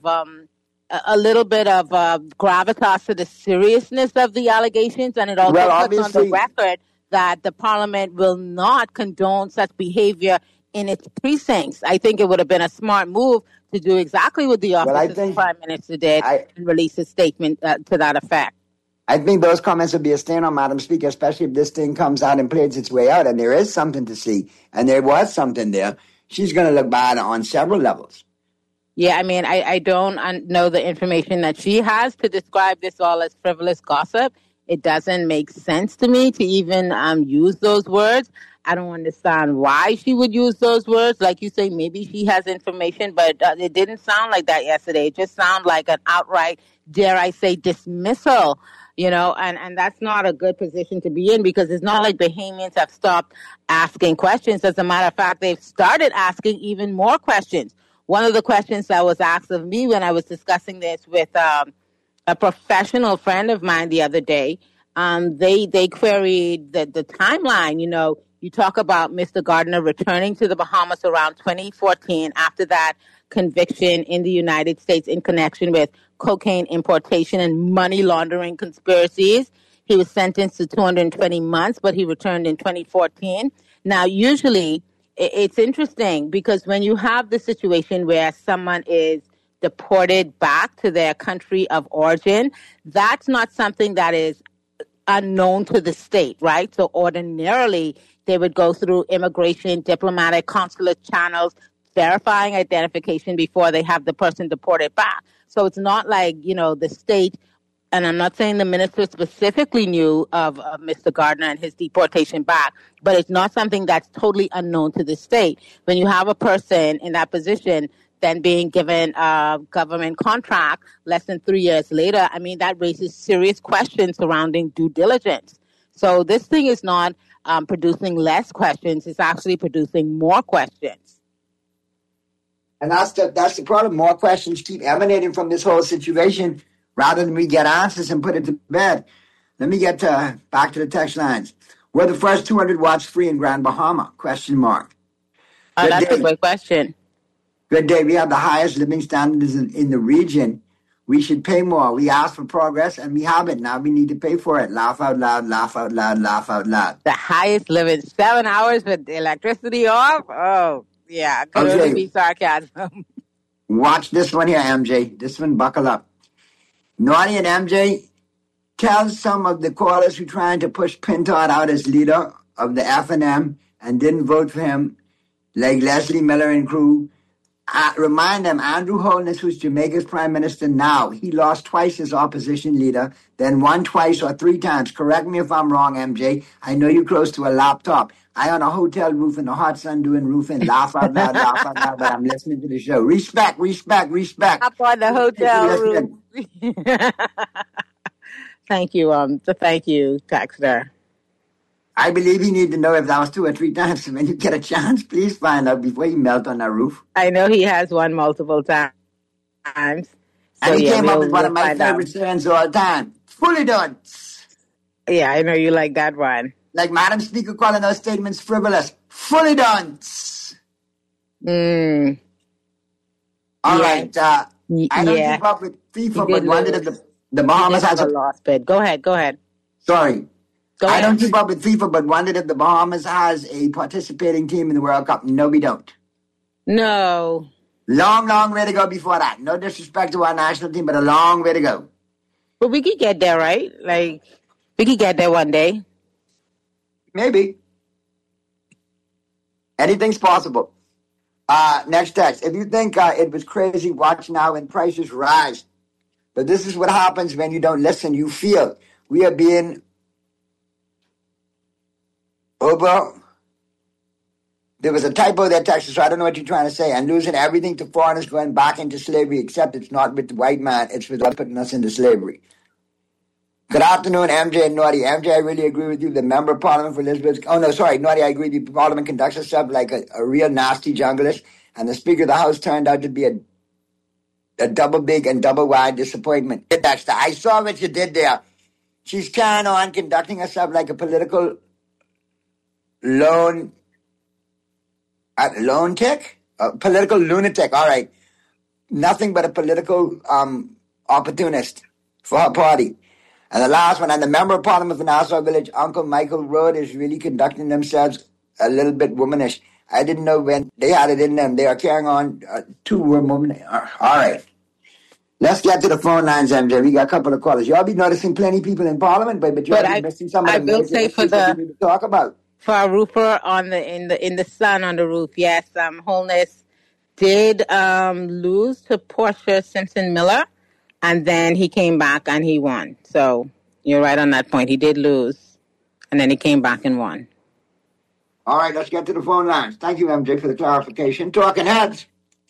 gravitas to the seriousness of the allegations, and it also puts on the record that the Parliament will not condone such behavior in its precincts. I think it would have been a smart move to do exactly what the Office of the Prime Minister did and release a statement to that effect. I think those comments would be a stain on Madam Speaker, especially if this thing comes out and plays its way out, and there is something to see, and there was something there. She's going to look bad on several levels. Yeah, I mean, I don't know the information that she has to describe this all as frivolous gossip. It doesn't make sense to me to even use those words. I don't understand why she would use those words. Like you say, maybe she has information, but it didn't sound like that yesterday. It just sounded like an outright, dare I say, dismissal, and that's not a good position to be in, because it's not like Bahamians have stopped asking questions. As a matter of fact, they've started asking even more questions. One of the questions that was asked of me when I was discussing this with a professional friend of mine the other day, they queried the timeline. You talk about Mr. Gardner returning to the Bahamas around 2014 after that conviction in the United States in connection with cocaine importation and money laundering conspiracies. He was sentenced to 220 months, but he returned in 2014. Now, usually, it's interesting because when you have the situation where someone is deported back to their country of origin, that's not something that is unknown to the state, right? So ordinarily, they would go through immigration, diplomatic, consulate channels, verifying identification before they have the person deported back. So it's not like, the state, and I'm not saying the minister specifically knew of Mr. Gardner and his deportation back, but it's not something that's totally unknown to the state. When you have a person in that position then being given a government contract less than 3 years later, I mean, that raises serious questions surrounding due diligence. So this thing is not producing less questions. It's actually producing more questions. And that's the problem. More questions keep emanating from this whole situation rather than we get answers and put it to bed. Let me get back to the text lines. Were the first 200 watts free in Grand Bahama? ? That's a great question. Good day. We have the highest living standards in the region. We should pay more. We asked for progress, and we have it. Now we need to pay for it. Laugh out loud, laugh out loud, laugh out loud. The highest living, 7 hours with the electricity off? Oh, yeah. Could only be sarcasm. Watch this one here, MJ. This one, buckle up. Naughty and MJ, tell some of the callers who trying to push Pintard out as leader of the F&M and didn't vote for him, like Leslie Miller and crew. Remind them, Andrew Holness, who's Jamaica's prime minister now, he lost twice as opposition leader, then won twice or 3 times. Correct me if I'm wrong, MJ. I know you're close to a laptop. I on a hotel roof in the hot sun doing roofing. Laugh out loud, but I'm listening to the show. Respect. Up on the hotel roof. Thank you, Texter. I believe you need to know if that was 2 or 3 times. When you get a chance, please find out before you melt on that roof. I know he has won multiple times. And he came up with one of my favorite sayings all the time. Fully done. Yeah, I know you like that one. Like Madam Speaker calling those statements frivolous. Fully done. All right. I don't keep up with FIFA, but wondered if the Bahamas has a lost bid. Go ahead. Sorry. I don't keep up with FIFA, but wondered if the Bahamas has a participating team in the World Cup. No, we don't. No. Long way to go before that. No disrespect to our national team, but a long way to go. But we could get there, right? Like, we could get there one day. Maybe. Anything's possible. Next text. If you think it was crazy, watch now when prices rise. But this is what happens when you don't listen. You feel. We are being over. There was a typo there, Texas, so I don't know what you're trying to say. And losing everything to foreigners going back into slavery, except it's not with the white man, it's with us putting us into slavery. Good afternoon, MJ and Naughty. MJ, I really agree with you. The member of Parliament for Elizabeth... Oh, no, sorry, Naughty, I agree with you. Parliament conducts itself like a real nasty junglist, and the Speaker of the House turned out to be a double big and double wide disappointment. Dexter, I saw what you did there. She's carrying on, conducting herself like a political lunatic? Political lunatic, all right. Nothing but a political opportunist for her party. And the last one, and the Member of Parliament for Nassau Village, Uncle Michael Road, is really conducting themselves a little bit womanish. I didn't know when they had it in them. They are carrying on two women. All right. Let's get to the phone lines, MJ. We got a couple of callers. Y'all be noticing plenty people in Parliament, but you'll be missing some of them. I will say for we need to talk about. For our roofer in the sun on the roof, yes, Holness did lose to Portia Simpson Miller, and then he came back and he won. So you're right on that point. He did lose, and then he came back and won. All right, let's get to the phone lines. Thank you, MJ, for the clarification. Talking Heads.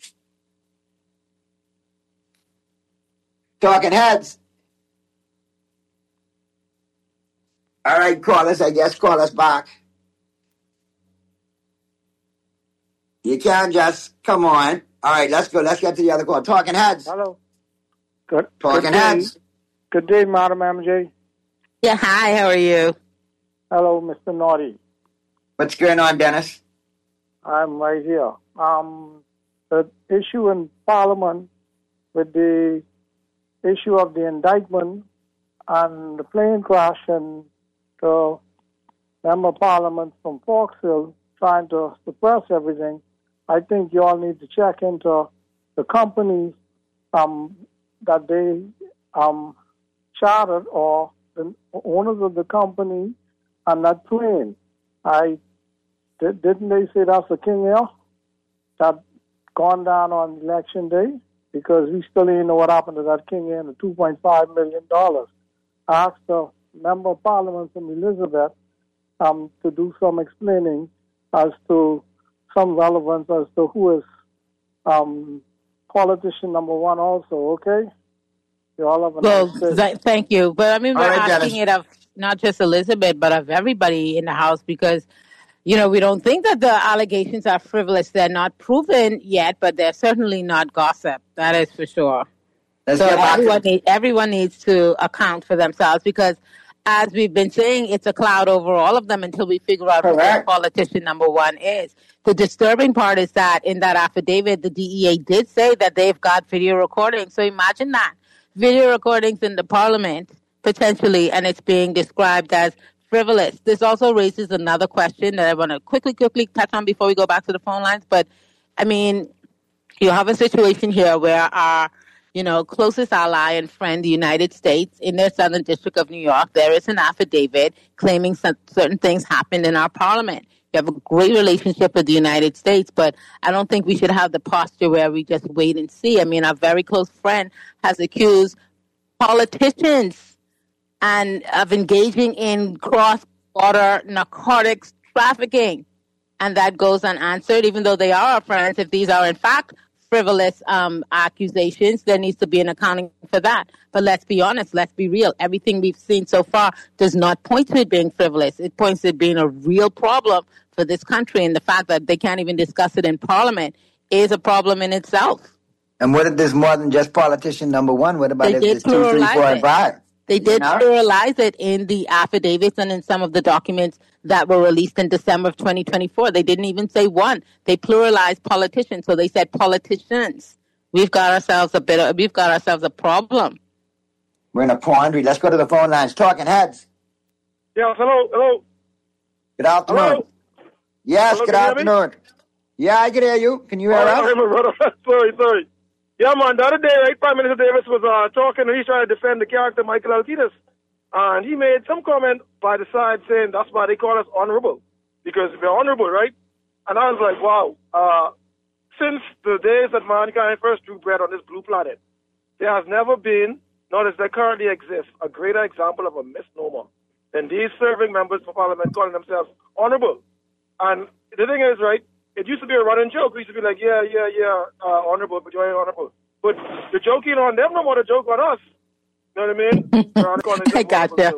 Talking Heads. All right, call us back. You can't just come on. All right, let's go. Let's get to the other call. Talking Heads. Hello. Good. Talking Heads. Good day, Madam MJ. Yeah, hi, how are you? Hello, Mr. Naughty. What's going on, Dennis? I'm right here. The issue in Parliament with the issue of the indictment and the plane crash and the Member of Parliament from Foxhill trying to suppress everything, I think you all need to check into the companies that they chartered or the owners of the company and that plane. Didn't they say that's a King Air that gone down on election day? Because we still ain't know what happened to that King Air and the $2.5 million. I asked the Member of Parliament from Elizabeth to do some explaining as to some relevance as to who is politician number one also, okay? You all have a nice day. Thank you. But I mean, we're right, asking it of not just Elizabeth, but of everybody in the House because, you know, we don't think that the allegations are frivolous. They're not proven yet, but they're certainly not gossip. That is for sure. So everyone needs to account for themselves because, as we've been saying, it's a cloud over all of them until we figure out who the politician number one is. The disturbing part is that in that affidavit, the DEA did say that they've got video recordings. So imagine that. Video recordings in the Parliament, potentially, and it's being described as frivolous. This also raises another question that I want to quickly touch on before we go back to the phone lines. But, I mean, you have a situation here where our closest ally and friend, the United States, in their Southern District of New York, there is an affidavit claiming certain things happened in our Parliament. We have a great relationship with the United States, but I don't think we should have the posture where we just wait and see. I mean, our very close friend has accused politicians of engaging in cross-border narcotics trafficking, and that goes unanswered, even though they are our friends. If these are, in fact, frivolous accusations, there needs to be an accounting for that. But let's be honest, let's be real. Everything we've seen so far does not point to it being frivolous. It points to it being a real problem for this country, and the fact that they can't even discuss it in Parliament is a problem in itself. And what if there's more than just politician number one? What about if there's 2, 3, 4, and 5? They did pluralize it in the affidavits and in some of the documents that were released in December of 2024. They didn't even say one. They pluralized politicians. So they said politicians. We've got ourselves a problem. We're in a quandary. Let's go to the phone lines. Talking Heads. Yes, hello. Good afternoon. Hello? Yes, hello, good afternoon. Yeah, I can hear you. Can you hear us? Sorry. Yeah, man, the other day, right, Prime Minister Davis was talking, and he's trying to defend the character Michael Altinas. And he made some comment by the side saying that's why they call us honorable, because we're honorable, right? And I was like, wow. Since the days that mankind first drew bread on this blue planet, there has never been, nor does there currently exist, a greater example of a misnomer than these serving members of Parliament calling themselves honorable. And the thing is, right, it used to be a running joke. We used to be like, yeah, honorable, but you ain't honorable. But the joking on them no more the joke on us. You know what I mean? I gotcha.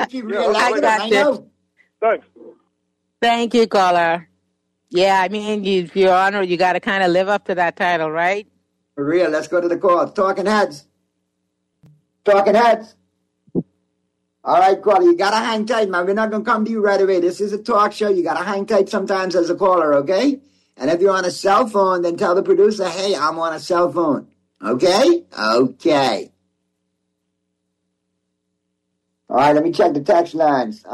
I gotcha. Thanks. Thank you, caller. Yeah, I mean, if you're honored, you got to kind of live up to that title, right? For real. Let's go to the call. Talking Heads. Talking Heads. All right, caller, you got to hang tight, man. We're not going to come to you right away. This is a talk show. You got to hang tight sometimes as a caller, okay? And if you're on a cell phone, then tell the producer, hey, I'm on a cell phone. Okay? Okay. All right, let me check the text lines.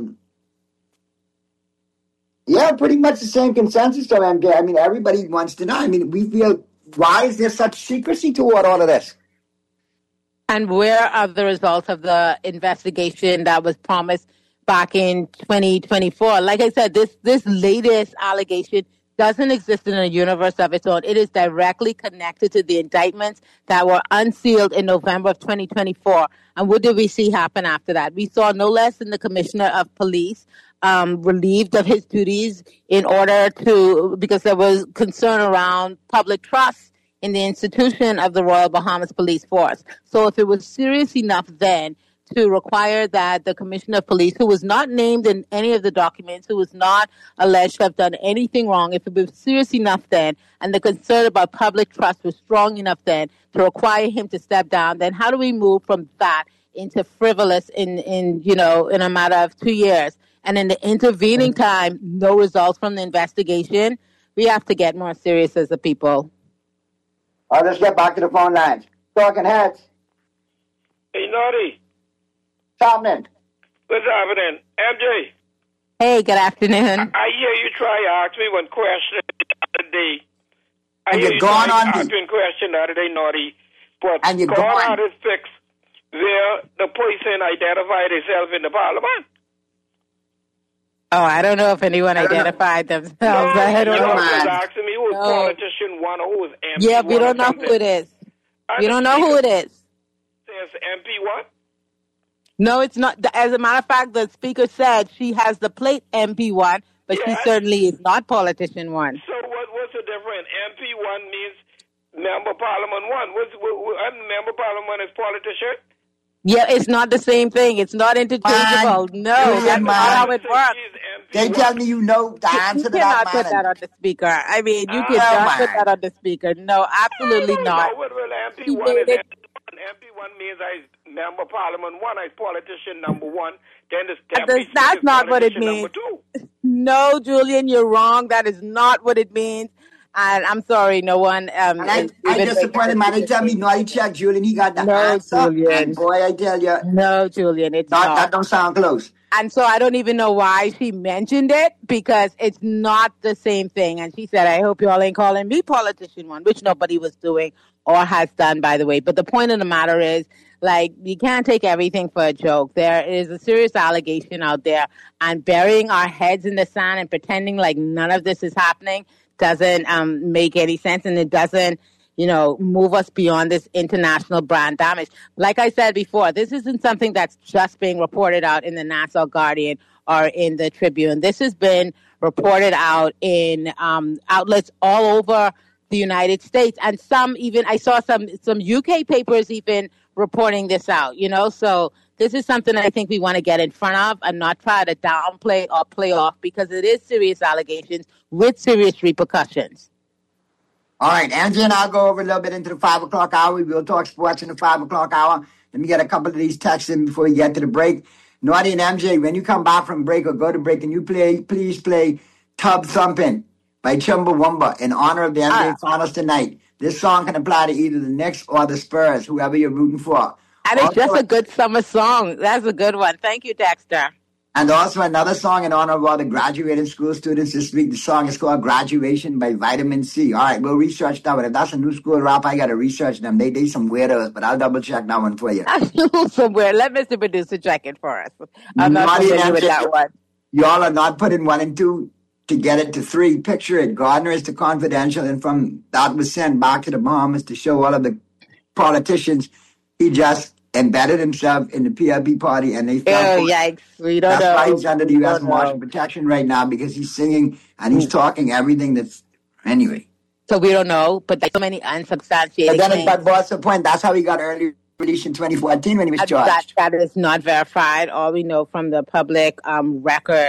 Yeah, pretty much the same consensus, though, MJ. I mean, everybody wants to know. I mean, we feel, why is there such secrecy toward all of this? And where are the results of the investigation that was promised back in 2024? Like I said, this latest allegation doesn't exist in a universe of its own. It is directly connected to the indictments that were unsealed in November of 2024. And what did we see happen after that? We saw no less than the Commissioner of Police relieved of his duties because there was concern around public trust in the institution of the Royal Bahamas Police Force. So if it was serious enough then to require that the Commissioner of Police, who was not named in any of the documents, who was not alleged to have done anything wrong, if it was serious enough then, and the concern about public trust was strong enough then to require him to step down, then how do we move from that into frivolous in a matter of 2 years? And in the intervening time, no results from the investigation. We have to get more serious as a people. All right, let's get back to the phone lines. Talking Heads. Hey, Naughty. What's happening? What's happening? MJ. Hey, good afternoon. I hear you try to ask me one question the other day. I And hear you're you gone try on to ask me a question the other day, Naughty. But And you're God gone. had it fixed where the person identified himself in the parliament. Oh, I don't know if anyone identified themselves. I don't You know. was asking me who was politician one or who was MP Yeah, we one don't or know who something. it is. We don't know who it is. Says MP one? No, it's not. As a matter of fact, the speaker said she has the plate MP1, but she certainly is not politician one. So what's the difference? MP one means member parliament one. Member parliament is politician? Yeah, it's not the same thing. It's not interchangeable. No, that's not how it works. They tell me you know the answer to You cannot that, put man. that on the speaker. I mean, you cannot put that on the speaker. No, absolutely not. MP one means I member parliament one, I politician number one. Then That's not what it means. No, Julian, you're wrong. That is not what it means. And I'm sorry, no one. I disappointed, man. They tell me, no, I checked, Julian. He got the answer. Julian. And boy, I tell you. No, Julian, it's not. That don't sound close. And so I don't even know why she mentioned it, because it's not the same thing. And she said, I hope you all ain't calling me politician one, which nobody was doing or has done, by the way. But the point of the matter is, like, you can't take everything for a joke. There is a serious allegation out there, and burying our heads in the sand and pretending like none of this is happening doesn't make any sense, and it doesn't, move us beyond this international brand damage. Like I said before, this isn't something that's just being reported out in the Nassau Guardian or in the Tribune. This has been reported out in outlets all over the United States, and I saw some UK papers even reporting this out, so this is something I think we want to get in front of and not try to downplay or play off, because it is serious allegations with serious repercussions. All right, Angie and I'll go over a little bit into the 5 o'clock hour. We'll talk sports in the 5 o'clock hour. Let me get a couple of these texts in before we get to the break. Naughty and MJ, when you come back from break or go to break, can you please play Tub Thumpin' by Chumbawamba in honor of the NBA Finals tonight? This song can apply to either the Knicks or the Spurs, whoever you're rooting for. And it's just a good summer song. That's a good one. Thank you, Dexter. And also another song in honor of all the graduating school students this week. The song is called Graduation by Vitamin C. All right, we'll research that one. If that's a new school rap, I got to research them. They some weirdos, but I'll double check that one for you. Somewhere. Let Mr. Producer check it for us. I'm not familiar with that one. Y'all are not putting 1 and 2 to get it to 3. Picture it. Gardner is the confidential, and from that was sent back to the Bahamas to show all of the politicians. He just embedded himself in the PLP party, and they fell. Oh, yikes. We don't know. That's why he's under the U.S. Marshal protection right now, because he's singing and he's talking everything that's... Anyway. So we don't know, but there's so many unsubstantiated But then claims. but what's the point? That's how he got early release in 2014 when he was charged. That is not verified. All we know from the public record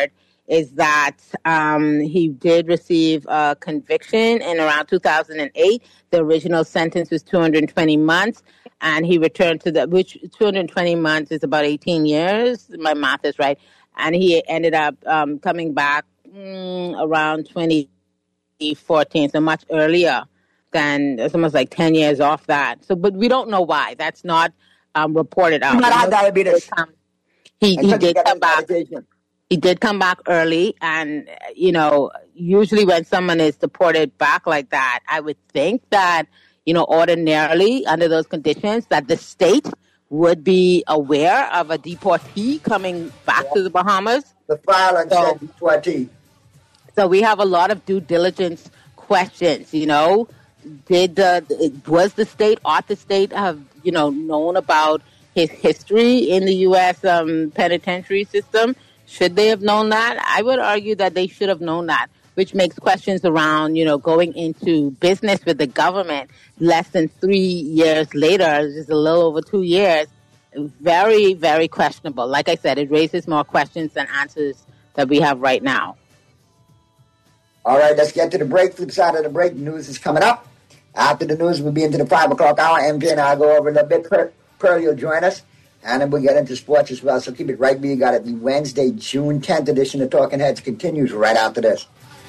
is that he did receive a conviction in around 2008. The original sentence was 220 months, and he returned to which 220 months is about 18 years. My math is right. And he ended up coming back around 2014, so much earlier than, it's almost like 10 years off that. So, but we don't know why. That's not reported out. Not had diabetes. He did come back. He did come back early, and, you know, usually when someone is deported back like that, I would think that, you know, ordinarily under those conditions that the state would be aware of a deportee coming back to the Bahamas. The filer said deportee. So we have a lot of due diligence questions, you know. Was the state, ought the state have, you know, known about his history in the U.S. Penitentiary system? Should they have known that? I would argue that they should have known that, which makes questions around, you know, going into business with the government less than 3 years later, just a little over 2 years, very, very questionable. Like I said, it raises more questions than answers that we have right now. All right, let's get to the break. Flip side of the break, news is coming up. After the news, we'll be into the 5 o'clock hour. MJ and I'll go over a little bit. Pearl, you'll join us. And then we'll get into sports as well. So keep it right where you got it. The Wednesday, June 10th edition of Talking Heads continues right after this.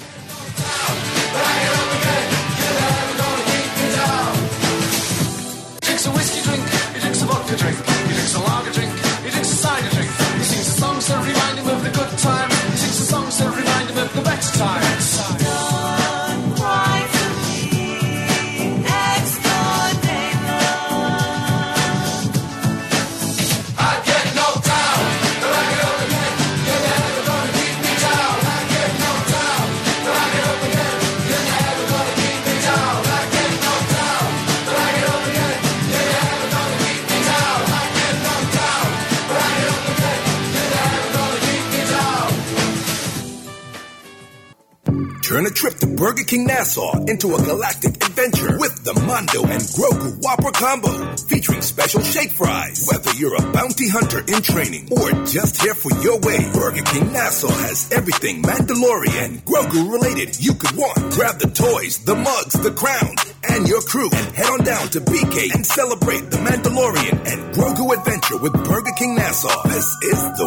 He drinks a whiskey drink, he drinks a vodka drink, he drinks a lager drink, he drinks a cider drink. He sings the songs that remind him of the good time. He sings the songs that remind him of the better time. Don't cry for me, next door neighbor. I get knocked down, but I get up again. You're never gonna keep me down. I get knocked down, but I get up again. You're never gonna keep me down. I get knocked down, but I get up again. You're never gonna keep me down. I get knocked down, but I get up again. You're never gonna keep me down. Turn a trip to Burger King Nassau into a galactic adventure with the Mondo and Grogu Whopper Combo, featuring special shake fries. Whether you're a bounty hunter in training or just here for your way, Burger King Nassau has everything Mandalorian and Grogu related you could want. Grab the toys, the mugs, the crowns, and your crew, and head on down to BK and celebrate the Mandalorian and Grogu adventure with Burger King Nassau. This is the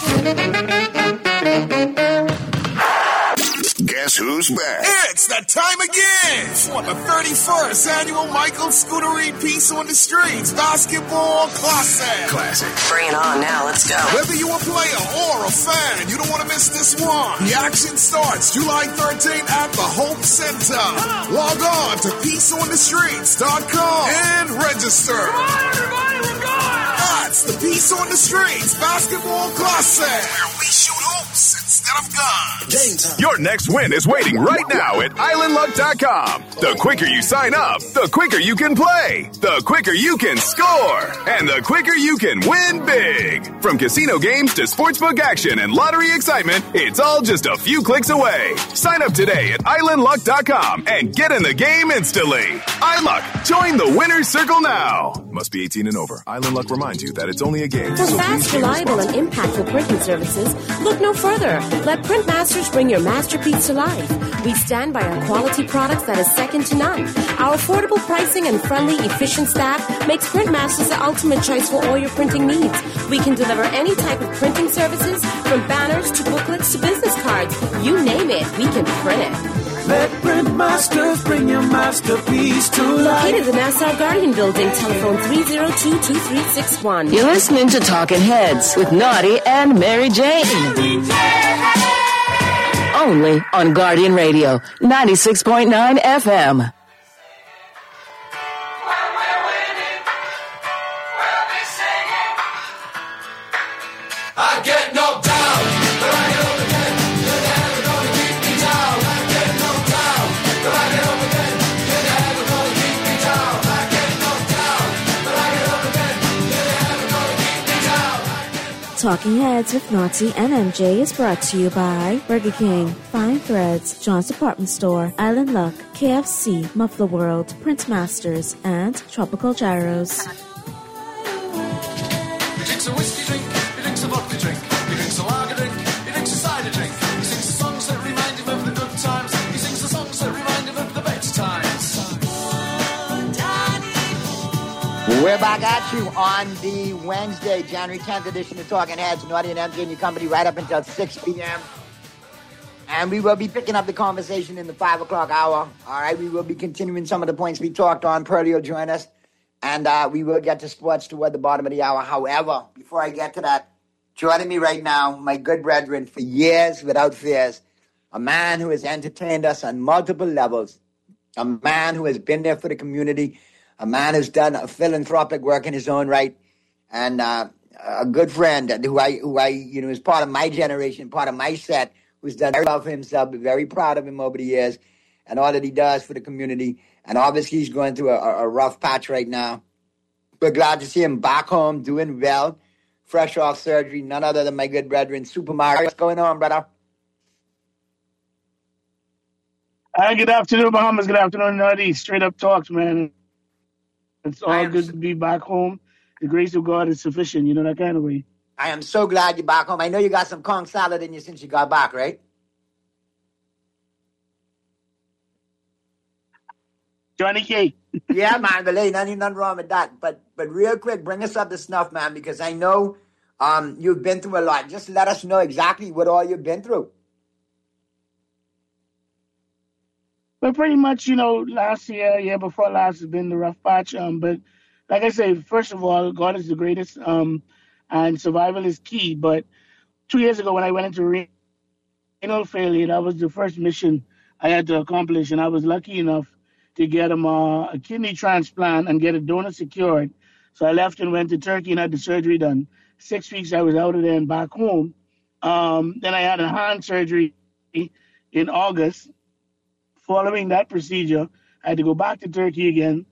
way. Guess who's back? It's that time again for the 31st annual Michael Scootery Peace on the Streets Basketball Classic. Bring it on now, let's go. Whether you're a player or a fan, you don't want to miss this one. The action starts July 13th at the Hope Center. Log on to peaceonthestreets.com and register. Come on, everybody, we're going! That's the Peace on the Streets Basketball Classic, where we shoot hoops instead of guns. Your next win is waiting right now at islandluck.com. The quicker you sign up, the quicker you can play, the quicker you can score, and the quicker you can win big. From casino games to sportsbook action and lottery excitement, it's all just a few clicks away. Sign up today at islandluck.com and get in the game instantly. iLuck, join the winner's circle now. Must be 18 and over. Island Luck reminds you that it's only a game. For fast, reliable, and impactful printing services, look no further. Let Printmasters bring your masterpiece to life. We stand by our quality products that is second to none. Our affordable pricing and friendly, efficient staff makes Printmasters the ultimate choice for all your printing needs. We can deliver any type of printing services, from banners to booklets to business cards. You name it, we can print it. Let Printmasters bring your masterpiece to life. Located in the Nassau Guardian Building, telephone 302-2361. You're listening to Talking Heads with Naughty and Mary Jane. Only on Guardian Radio, 96.9 FM. I get knocked down, but I get up again. You're never gonna keep me down. I get knocked down, but I get up again. You're never gonna keep me down. I get knocked down, but I get up again. You're never gonna keep me down. Talking Heads with Naughty and MJ is brought to you by Burger King, Fine Threads, John's Department Store, Island Luck, KFC, Muffler World, Prince Masters, and Tropical Gyros. He drinks a whiskey drink, he drinks a vodka drink, he drinks a lager drink, he drinks a cider drink. He We're back at you on the Wednesday, January 10th edition of Talking Heads. Naughty and MJ and your company right up until 6 p.m. And we will be picking up the conversation in the 5 o'clock hour. All right, we will be continuing some of the points we talked on. Pearlie will join us. And we will get to sports toward the bottom of the hour. However, before I get to that, joining me right now, my good brethren, for years without fears, a man who has entertained us on multiple levels, a man who has been there for the community, a man who's done a philanthropic work in his own right, and a good friend who I is part of my generation, part of my set, who's done very well for himself, very proud of him over the years, and all that he does for the community. And obviously he's going through a rough patch right now. We're glad to see him back home, doing well, fresh off surgery, none other than my good brethren, Super Mario. What's going on, brother? Hi, good afternoon, Bahamas. Good afternoon, Naughty. Straight up talks, man. It's all good to be back home. The grace of God is sufficient, that kind of way. I am so glad you're back home. I know you got some conch salad in you since you got back, right? Johnny Cake. Yeah, man, but hey, nothing wrong with that. But real quick, bring us up to snuff, man, because I know you've been through a lot. Just let us know exactly what all you've been through. But pretty much, last year before last has been the rough patch. But like I say, first of all, God is the greatest, and survival is key. But 2 years ago when I went into renal failure, that was the first mission I had to accomplish, and I was lucky enough to get him a kidney transplant and get a donor secured. So I left and went to Turkey and had the surgery done. 6 weeks I was out of there and back home. Then I had a hand surgery in August. Following that procedure, I had to go back to Turkey again.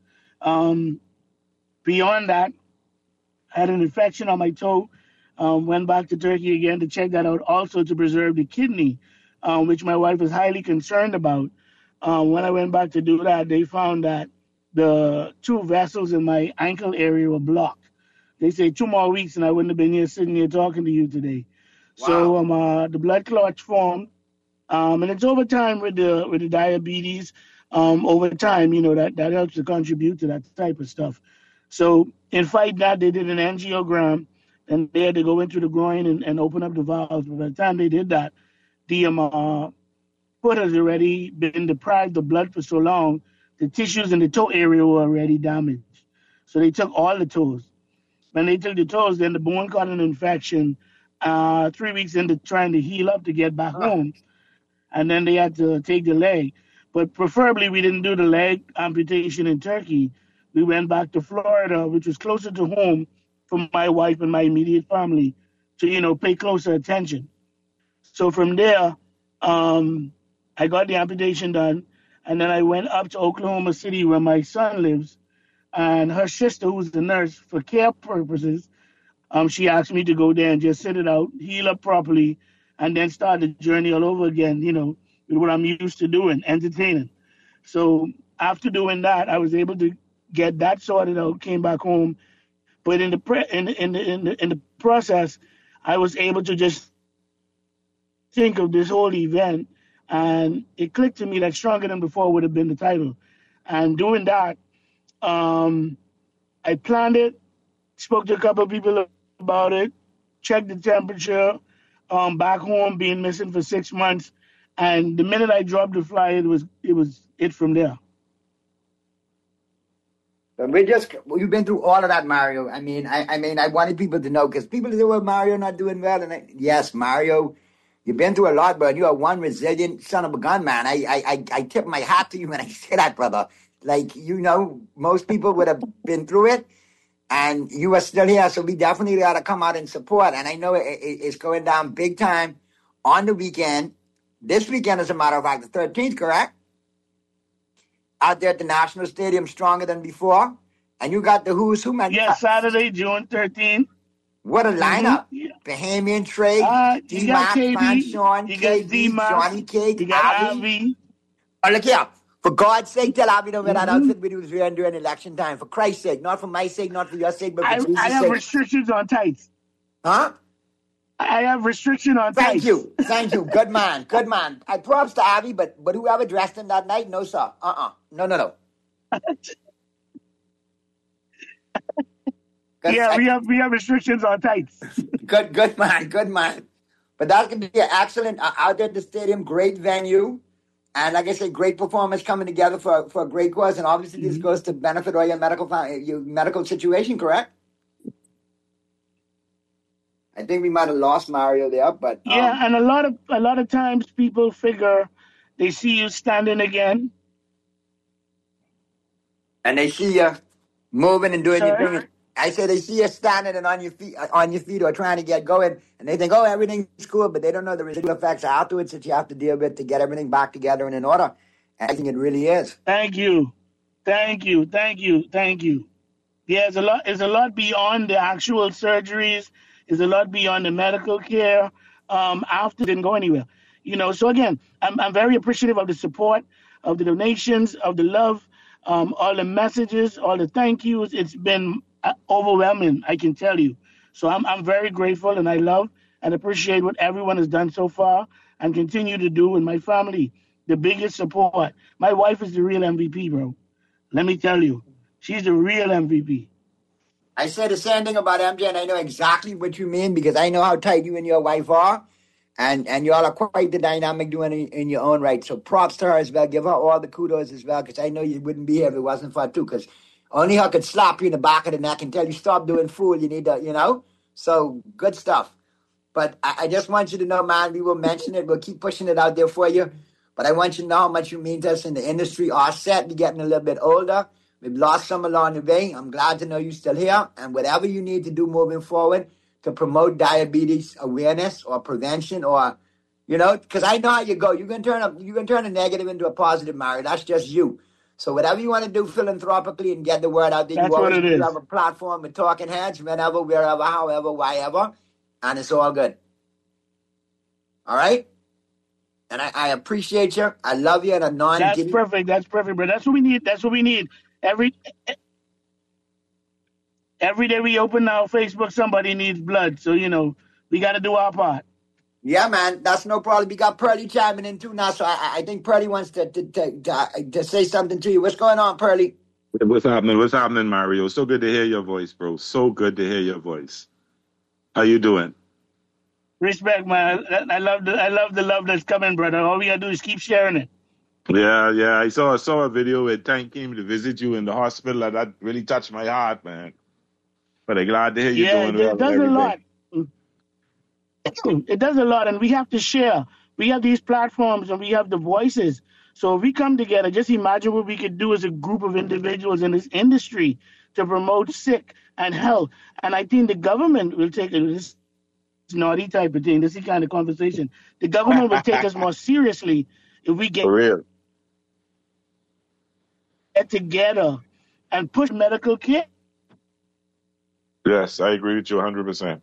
Beyond that, I had an infection on my toe. Went back to Turkey again to check that out, also to preserve the kidney, which my wife was highly concerned about. When I went back to do that, they found that the 2 vessels in my ankle area were blocked. They say 2 more weeks and I wouldn't have been here sitting here talking to you today. Wow. So the blood clots formed. And it's over time with the diabetes. Over time, that helps to contribute to that type of stuff. So in fighting that, they did an angiogram, and they had to go into the groin and open up the valves. But by the time they did that, the foot has already been deprived of blood for so long, the tissues in the toe area were already damaged. So they took all the toes. When they took the toes, then the bone caught an infection 3 weeks into trying to heal up to get back home. And then they had to take the leg. But preferably, we didn't do the leg amputation in Turkey. We went back to Florida, which was closer to home for my wife and my immediate family to, pay closer attention. So from there, I got the amputation done. And then I went up to Oklahoma City where my son lives. And her sister, who's the nurse, for care purposes, she asked me to go there and just sit it out, heal up properly, and then start the journey all over again, with what I'm used to doing, entertaining. So after doing that, I was able to get that sorted out, came back home. But in the process, I was able to just think of this whole event, and it clicked to me that Stronger Than Before would have been the title. And doing that, I planned it, spoke to a couple of people about it, checked the temperature, back home, being missing for 6 months, and the minute I dropped the fly, it was it from there. You've been through all of that, Mario. I mean, I wanted people to know, because people say, well, Mario not doing well, and yes, Mario, you've been through a lot, but you are one resilient son of a gun, man. I tip my hat to you when I say that, brother. Like, most people would have been through it. And you are still here, so we definitely got to come out and support. And I know it's going down big time on the weekend. This weekend, as a matter of fact, the 13th, correct? Out there at the National Stadium, Stronger Than Before. And you got the who's who, man. Yeah, Saturday, June 13th. What a lineup. Mm-hmm. Yeah. Bahamian Trade, D-Mac, Fanshawn, KB, Johnny Cake, you got Avi. Oh, look here. For God's sake, tell Avi to wear that outfit when he was wearing during election time. For Christ's sake. Not for my sake, not for your sake, but for Jesus' sake. I have restrictions on tights. Huh? I have restriction on tights. Thank you. Good man. I props to Avi, but whoever dressed him that night, no, sir. No. Yeah, we have restrictions on tights. Good man. But that's going to be an excellent out at the stadium, great venue. And like I said, great performance coming together for a great cause. And obviously this goes to benefit all your medical situation, correct? I think we might have lost Mario there, but yeah, and a lot of times people figure they see you standing again, and they see you moving and doing your thing. I say they see you standing and on your feet or trying to get going, and they think, oh, everything's cool, but they don't know the residual effects afterwards that you have to deal with to get everything back together and in order. And I think it really is. Thank you. Yeah, it's a lot beyond the actual surgeries. It's a lot beyond the medical care. After it didn't go anywhere, So again, I'm very appreciative of the support, of the donations, of the love, all the messages, all the thank yous. It's been overwhelming, I can tell you. So I'm very grateful, and I love and appreciate what everyone has done so far and continue to do. And my family, the biggest support. My wife is the real MVP, bro. Let me tell you, she's the real MVP. I say the same thing about MJ, and I know exactly what you mean because I know how tight you and your wife are, and you all are quite the dynamic doing it in your own right. So props to her as well. Give her all the kudos as well because I know you wouldn't be here if it wasn't for her too because only her could slap you in the back of the neck and tell you stop doing fool. You need to, So good stuff. But I just want you to know, man, we will mention it. We'll keep pushing it out there for you. But I want you to know how much you mean to us in the industry. Our set, we're getting a little bit older. We've lost some along the way. I'm glad to know you're still here. And whatever you need to do moving forward to promote diabetes awareness or prevention or, because I know how you go. You can turn a negative into a positive, Mario. That's just you. So whatever you want to do philanthropically and get the word out there, That's you always what it is. have a platform with talking heads, whenever, wherever, however, wherever, and it's all good. All right? And I appreciate you. I love you. And That's perfect, bro. That's what we need. Every day we open our Facebook, somebody needs blood. So, we got to do our part. Yeah, man, that's no problem. We got Pearly chiming in too now, so I think Pearly wants to say something to you. What's going on, Pearly? What's happening, Mario? So good to hear your voice, bro. So good to hear your voice. How you doing? Respect, man. I love the love that's coming, brother. All we gotta do is keep sharing it. Yeah. I saw a video where Tank came to visit you in the hospital, and that really touched my heart, man. But I'm glad to hear you doing well. It does a lot. It does a lot, and we have to share. We have these platforms, and we have the voices. So if we come together, just imagine what we could do as a group of individuals in this industry to promote sick and health. And I think the government will take this naughty type of thing. This is the kind of conversation. The government will take us more seriously if we get together and push medical care. Yes, I agree with you 100%.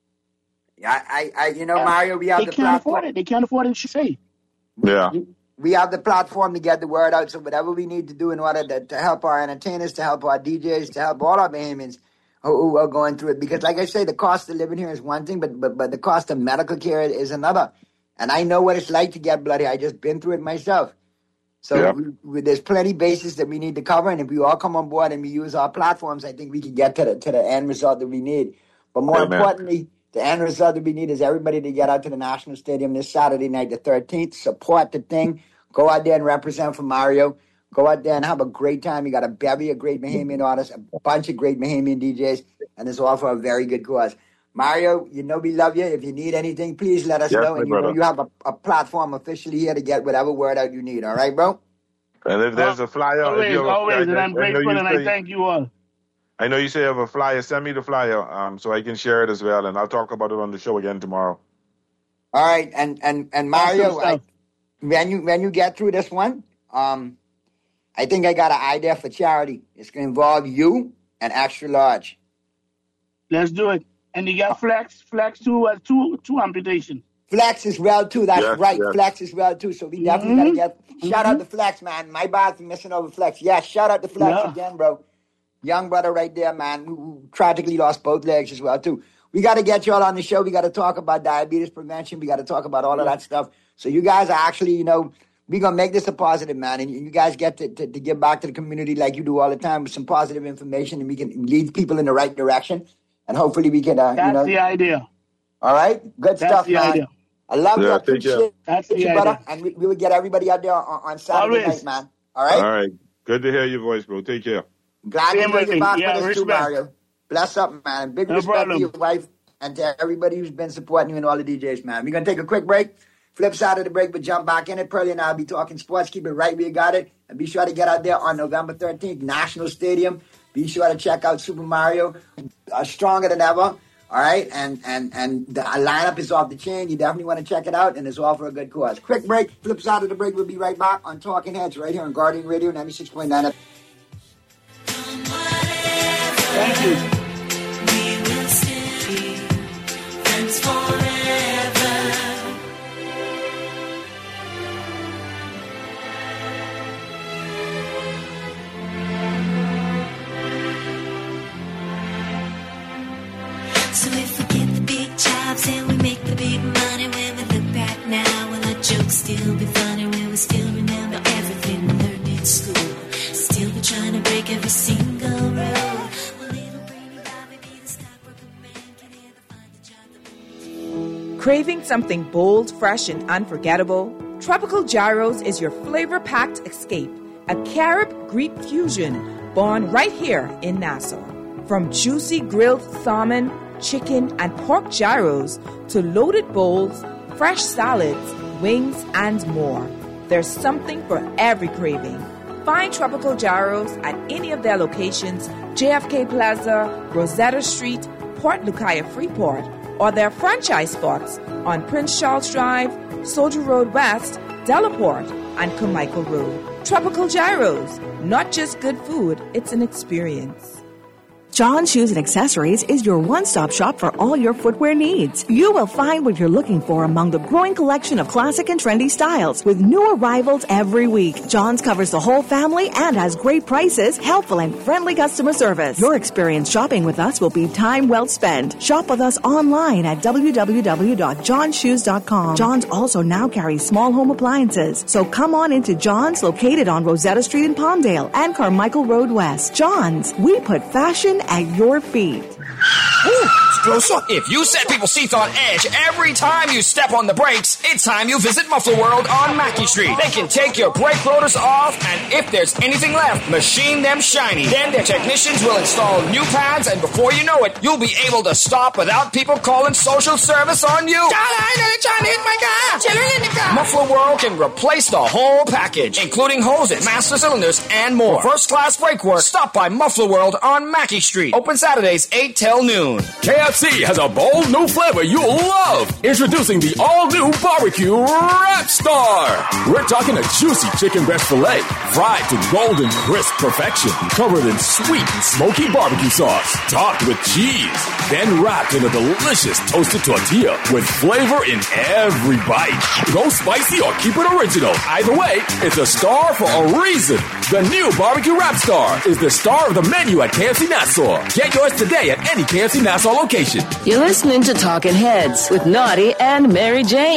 Yeah, Mario, we have the platform. They can't afford it, say. Yeah. We have the platform to get the word out, so whatever we need to do in order to help our entertainers, to help our DJs, to help all our Bahamians who are going through it. Because like I say, the cost of living here is one thing, but the cost of medical care is another. And I know what it's like to get bloody. I just been through it myself. So there's plenty bases that we need to cover, and if we all come on board and we use our platforms, I think we can get to the end result that we need. But more importantly, the end result that we need is everybody to get out to the National Stadium this Saturday night, the 13th. Support the thing. Go out there and represent for Mario. Go out there and have a great time. You got a bevy of great Bahamian artists, a bunch of great Bahamian DJs, and it's all for a very good cause. Mario, we love you. If you need anything, please let us know. And you have a platform officially here to get whatever word out you need. All right, bro? And if there's a flyer... Always, and I'm grateful, and I thank you all. I know you say you have a flyer. Send me the flyer so I can share it as well, and I'll talk about it on the show again tomorrow. All right, and Mario, when you get through this one, I think I got an idea for charity. It's going to involve you and Extra Large. Let's do it. And you got Flex too, two amputations. Flex as well too. That's right. Yes. Flex as well too. So we definitely got to get. Shout out to Flex, man. My bad for missing over Flex. Yeah, shout out to Flex again, bro. Young brother right there, man, who tragically lost both legs as well, too. We got to get you all on the show. We got to talk about diabetes prevention. We got to talk about all of that stuff. So you guys are actually, We're going to make this a positive, man. And you guys get to give back to the community like you do all the time with some positive information, and we can lead people in the right direction. And hopefully we can, That's the idea. All right? Good stuff, man. Idea. I love you. Take care. That's the you, idea. brother. And we will get everybody out there on Saturday night, man. All right? All right. Good to hear your voice, bro. Take care. Glad to hear you back with us respect. too, Mario. Bless up, man. Big respect to your wife and to everybody who's been supporting you and all the DJs, man. We're going to take a quick break. Flip side of the break, but jump back in it. Pearlie and I'll be talking sports. Keep it right where you got it. And be sure to get out there on November 13th, National Stadium. Be sure to check out Super Mario. Stronger than ever. All right? And the lineup is off the chain. You definitely want to check it out, and it's all for a good cause. Quick break. Flip side of the break. We'll be right back on Talking Heads right here on Guardian Radio 96.9 FM. Thank you. We will still be friends forever. So if we get the big jobs and we make the big money, when we look back now, will our jokes still be funny? Will we still remember everything we learned in school? Still be trying to break every single rule? Craving something bold, fresh, and unforgettable? Tropical Gyros is your flavor-packed escape. A Carib-Greek fusion born right here in Nassau. From juicy grilled salmon, chicken, and pork gyros to loaded bowls, fresh salads, wings, and more. There's something for every craving. Find Tropical Gyros at any of their locations, JFK Plaza, Rosetta Street, Port Lucaya Freeport, or their franchise spots on Prince Charles Drive, Soldier Road West, Delaport, and Carmichael Road. Tropical Gyros, not just good food, it's an experience. John Shoes and Accessories is your one-stop shop for all your footwear needs. You will find what you're looking for among the growing collection of classic and trendy styles with new arrivals every week. John's covers the whole family and has great prices, helpful and friendly customer service. Your experience shopping with us will be time well spent. Shop with us online at www.johnshoes.com. John's also now carries small home appliances. So come on into John's, located on Rosetta Street in Palmdale and Carmichael Road West. John's, we put fashion at your feet. Ooh, if you set people's seats on edge every time you step on the brakes, it's time you visit Muffler World on Mackey Street. They can take your brake rotors off, and if there's anything left, machine them shiny. Then their technicians will install new pads, and before you know it, you'll be able to stop without people calling social service on you. Muffler World can replace the whole package, including hoses, master cylinders, and more. For first-class brake work, stop by Muffler World on Mackey Street. Open Saturdays 8 till noon. KFC has a bold new flavor you'll love. Introducing the all-new Barbecue Rap Star. We're talking a juicy chicken breast filet, fried to golden crisp perfection, covered in sweet and smoky barbecue sauce, topped with cheese, then wrapped in a delicious toasted tortilla with flavor in every bite. Go spicy or keep it original. Either way, it's a star for a reason. The new Barbecue Rap Star is the star of the menu at KFC Nassau. Get yours today at any KFC Nassau location. You're listening to Talking Heads with Naughty and Mary Jane.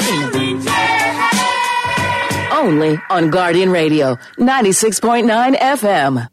Only on Guardian Radio 96.9 FM.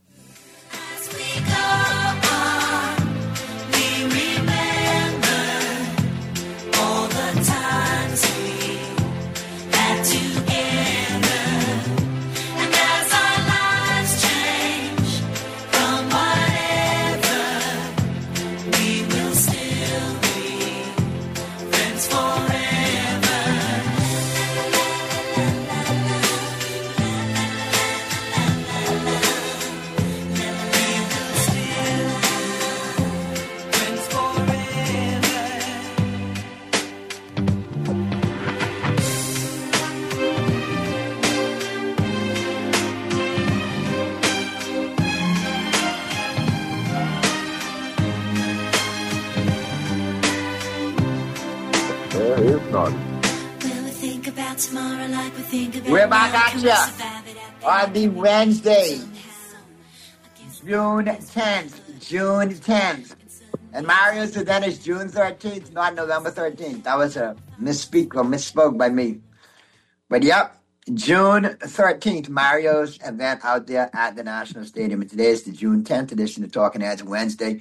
We're back at ya on the Wednesday, June 10th. And Mario said then it's June 13th, not November 13th. That was a misspoke by me. But yep, June 13th, Mario's event out there at the National Stadium. And today is the June 10th edition of Talking Heads Wednesday.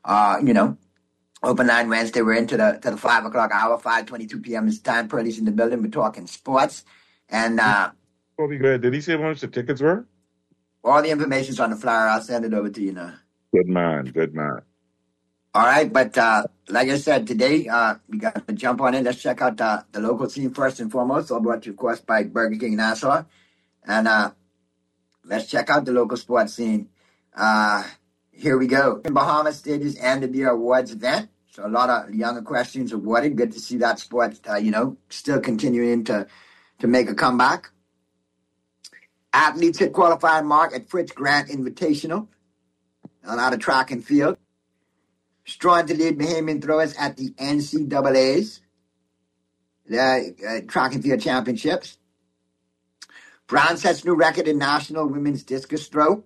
Open line Wednesday. We're into the 5 o'clock hour, 5:22 p.m. is time. Pearlie's in the building. We're talking sports. And Before we go ahead, did he say how much the tickets were? all the information's on the flyer. I'll send it over to you now. Good man. All right, but like I said, today we got to jump on in. Let's check out the local scene first and foremost. All brought to you, of course, by Burger King Nassau. And let's check out the local sports scene. Here we go. In Bahamas stages end of year awards event. So a lot of young equestrians awarded. Good to see that sport, still continuing to make a comeback. Athletes hit qualifying mark at Fritz Grant Invitational. A lot of track and field. Strong to lead Bahamian throwers at the NCAAs, the track and field championships. Brown sets new record in national women's discus throw.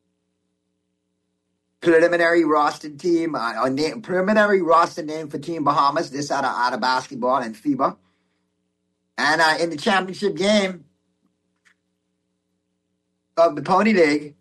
Preliminary roster name for Team Bahamas. This out of basketball and FIBA. And in the championship game of the Pony League,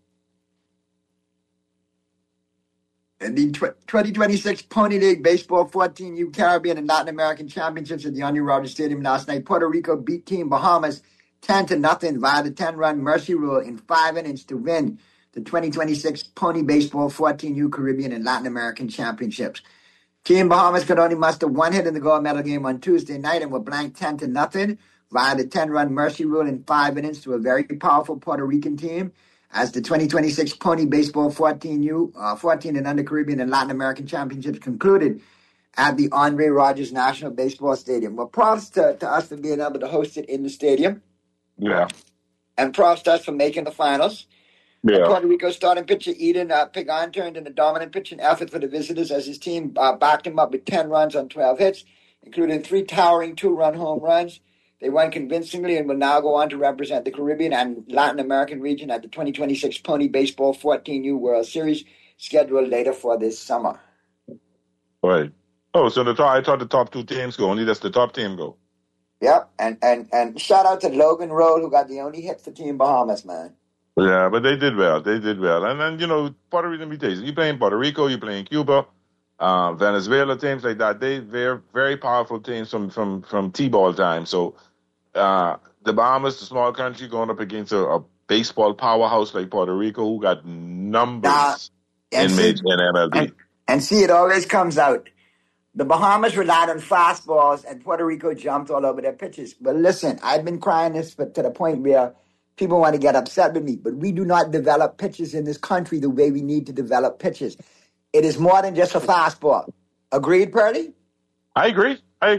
in the 2026 Pony League Baseball 14U Caribbean and Latin American Championships at the Onion Rogers Stadium last night, Puerto Rico beat Team Bahamas 10-0 via the 10-run mercy rule in 5 innings to win the 2026 Pony Baseball 14U Caribbean and Latin American Championships. Team Bahamas could only muster one hit in the gold medal game on Tuesday night and were blanked 10-0 via the 10-run mercy rule in 5 innings to a very powerful Puerto Rican team, as the 2026 Pony Baseball 14U, 14 and under Caribbean and Latin American Championships concluded at the Andre Rogers National Baseball Stadium. Well, props to us for being able to host it in the stadium. Yeah. And props to us for making the finals. Yeah. Puerto Rico starting pitcher Eden Pagan turned in a dominant pitching effort for the visitors as his team backed him up with 10 runs on 12 hits, including 3 towering 2-run home runs. They won convincingly and will now go on to represent the Caribbean and Latin American region at the 2026 Pony Baseball 14U World Series, scheduled later for this summer. Right. Oh, so I thought the top 2 teams go. Only that's the top team go. Yep. And shout out to Logan Road, who got the only hit for Team Bahamas, man. Yeah, but they did well. And then, Puerto Rico, you playing Puerto Rico, you playing Cuba, Venezuela, teams like that. They're very powerful teams from T-ball time. So the Bahamas, the small country, going up against a baseball powerhouse like Puerto Rico, who got numbers in MLB. And see, it always comes out. The Bahamas relied on fastballs, and Puerto Rico jumped all over their pitches. But listen, I've been crying this to the point where people want to get upset with me, but we do not develop pitches in this country the way we need to develop pitches. It is more than just a fastball. Agreed, Pearlie? I agree.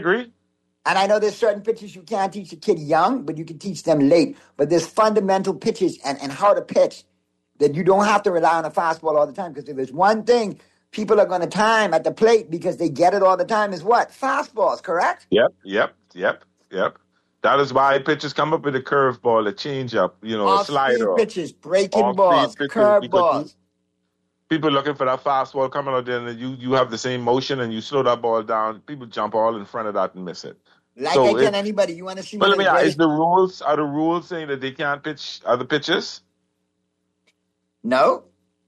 And I know there's certain pitches you can't teach a kid young, but you can teach them late. But there's fundamental pitches and how to pitch that you don't have to rely on a fastball all the time. Because if there's one thing people are going to time at the plate because they get it all the time is what? Fastballs, correct? Yep. That is why pitchers come up with a curveball, a changeup, a slider. Off-speed pitches, breaking balls, curveballs. People looking for that fastball coming out there, and you have the same motion, and you slow that ball down. People jump all in front of that and miss it. Anybody. You want to see? But let me ask: are the rules saying that they can't pitch other pitches? No.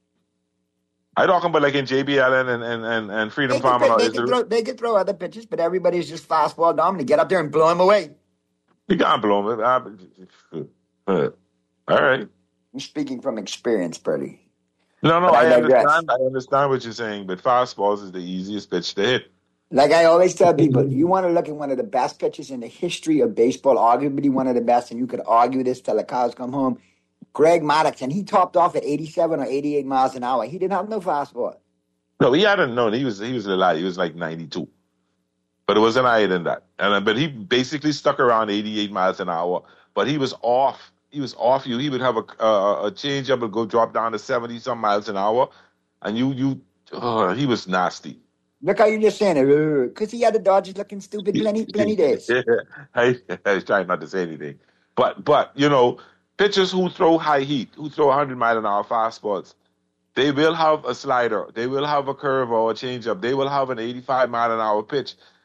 I'm talking about like in JB Allen and Freedom Farm. They could throw other pitches, but everybody's just fastball dominant. Get up there and blow them away. You can't blow them. All right. I'm speaking from experience, Pearlie. No, I understand. I understand what you're saying, but fastballs is the easiest pitch to hit. Like I always tell people, you want to look at one of the best pitchers in the history of baseball, arguably one of the best, and you could argue this till the cows come home. Greg Maddux, and he topped off at 87 or 88 miles an hour. He didn't have no fastball. No, he hadn't known. He was a lie. He was like 92. But it wasn't higher than that. But he basically stuck around 88 miles an hour. But he was off. He was off you. He would have a change up and go drop down to 70-some miles an hour. And he was nasty. Look how you're just saying it. Because he had the Dodgers looking stupid plenty days. I was trying not to say anything. But pitchers who throw high heat, who throw 100-mile-an-hour fastballs, they will have a slider. They will have a curve or a changeup. They will have an 85-mile-an-hour pitch.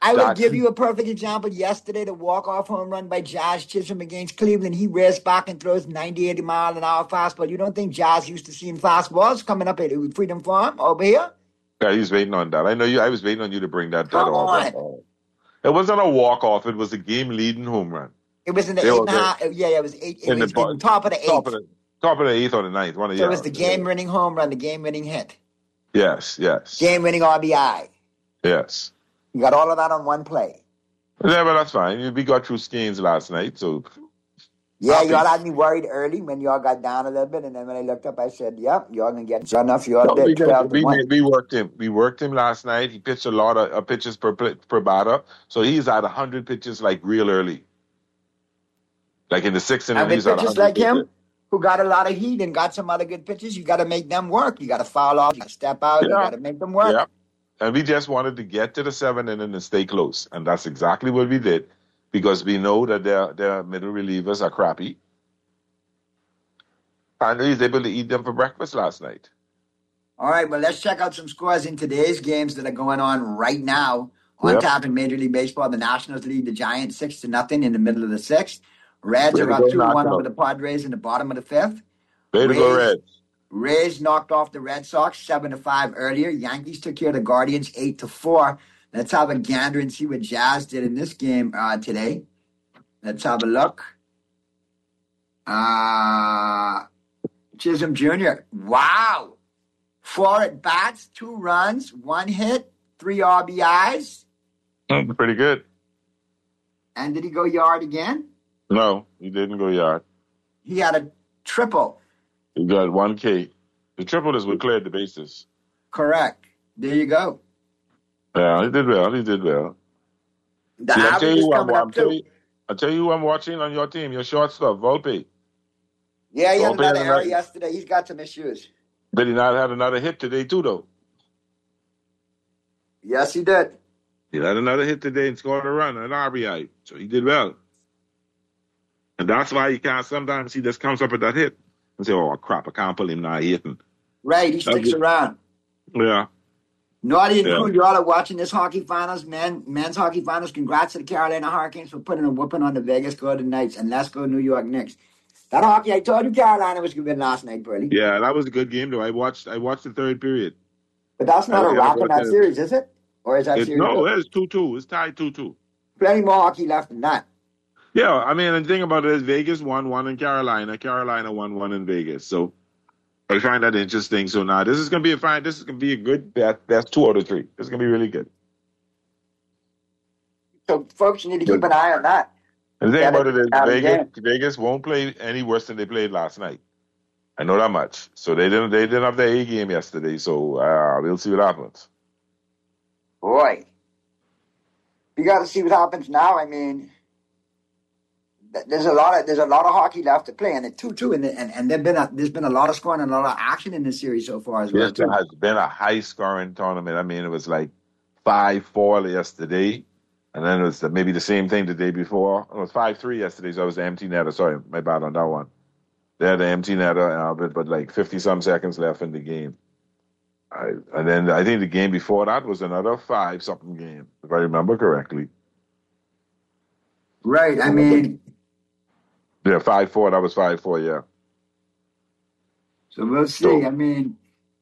I would give you a perfect example. Yesterday, the walk-off home run by Jazz Chisholm against Cleveland. He rears back and throws 90, 80 mile an hour fastball. You don't think Jazz used to seeing fastballs coming up at Freedom Farm over here? Yeah, he's waiting on that. I know you. I was waiting on you to bring that Come up. on. It wasn't a walk-off. It was a game-leading home run. It was in the 8.5. Yeah, it was 8. It was in the top of the 8th. Top of the 8th or the 9th. One of So it was the game-winning home run, the game-winning hit. Yes. Game-winning RBI. Yes. You got all of that on one play. Yeah, but that's fine. We got through Skeens last night, so... Yeah, y'all had me worried early when y'all got down a little bit, and then when I looked up, I said, yep, y'all going to get enough. Y'all did 12-1. We worked him. We worked him last night. He pitched a lot of pitches per batter, so he's at 100 pitches, like, real early. Like in the 6th inning, he's at 100 pitches like him, who got a lot of heat and got some other good pitches, you got to make them work. You got to foul off, you got to step out, you got to make them work. Yeah. And we just wanted to get to the 7th inning and stay close, and that's exactly what we did, because we know that their middle relievers are crappy. And he was able to eat them for breakfast last night. All right, well, let's check out some scores in today's games that are going on right now. On tap in Major League Baseball, the Nationals lead the Giants 6-0 in the middle of the 6th. Reds are up 2-1 over the Padres in the bottom of the 5th. Way to go, Reds. Rays knocked off the Red Sox 7-5 earlier. Yankees took care of the Guardians 8-4. Let's have a gander and see what Jazz did in this game today. Let's have a look. Chisholm Jr. Wow. 4 at-bats, 2 runs, 1 hit, 3 RBIs. Pretty good. And did he go yard again? No, he didn't go yard. He had a triple. He got 1K. The triple is what cleared the bases. Correct. There you go. Yeah, he did well. The average is coming up too. I'll tell you who I'm watching on your team, your shortstop, Volpe. Yeah, he had another error yesterday. He's got some issues. But he not had another hit today, too, though. Yes, he did. He had another hit today and scored a run, an RBI. So he did well. And that's why you can't sometimes he just comes up with that hit and say, oh, crap, I can't pull him now hitting. Right, he sticks around. Yeah. Naughty and cool, y'all are watching this hockey finals, men's hockey finals. Congrats to the Carolina Hurricanes for putting a whooping on the Vegas Golden Knights, and let's go New York Knicks. That hockey, I told you Carolina was going to win last night, Burley. Yeah, that was a good game, though. I watched the third period. But that's not a wrap in that series, is it? Or is that series? No, it's 2-2. It's tied 2-2. Plenty more hockey left than that. Yeah, I mean, the thing about it is Vegas won 1 in Carolina. Carolina won 1 in Vegas. So I find that interesting. So now this is going to be a fine. This is going to be a good bet. That's 2 out of 3. This is going to be really good. So folks, you need to keep an eye on that. And the thing about it is Vegas won't play any worse than they played last night. I know that much. So they didn't have their A game yesterday. So we'll see what happens. Boy, you got to see what happens now. I mean, there's a lot of hockey left to play, and it's 2-2, and there's been a lot of scoring and a lot of action in this series so far as well. Yes, there has been a high scoring tournament. I mean, it was like 5-4 yesterday. And then it was maybe the same thing the day before. It was 5-3 yesterday, so it was the empty netter. Sorry, my bad on that one. They had the empty netter, but like 50-some seconds left in the game. And then I think the game before that was another 5-something game, if I remember correctly. Right, I mean... Yeah, 5-4, that was 5-4, yeah. So we'll see. I mean,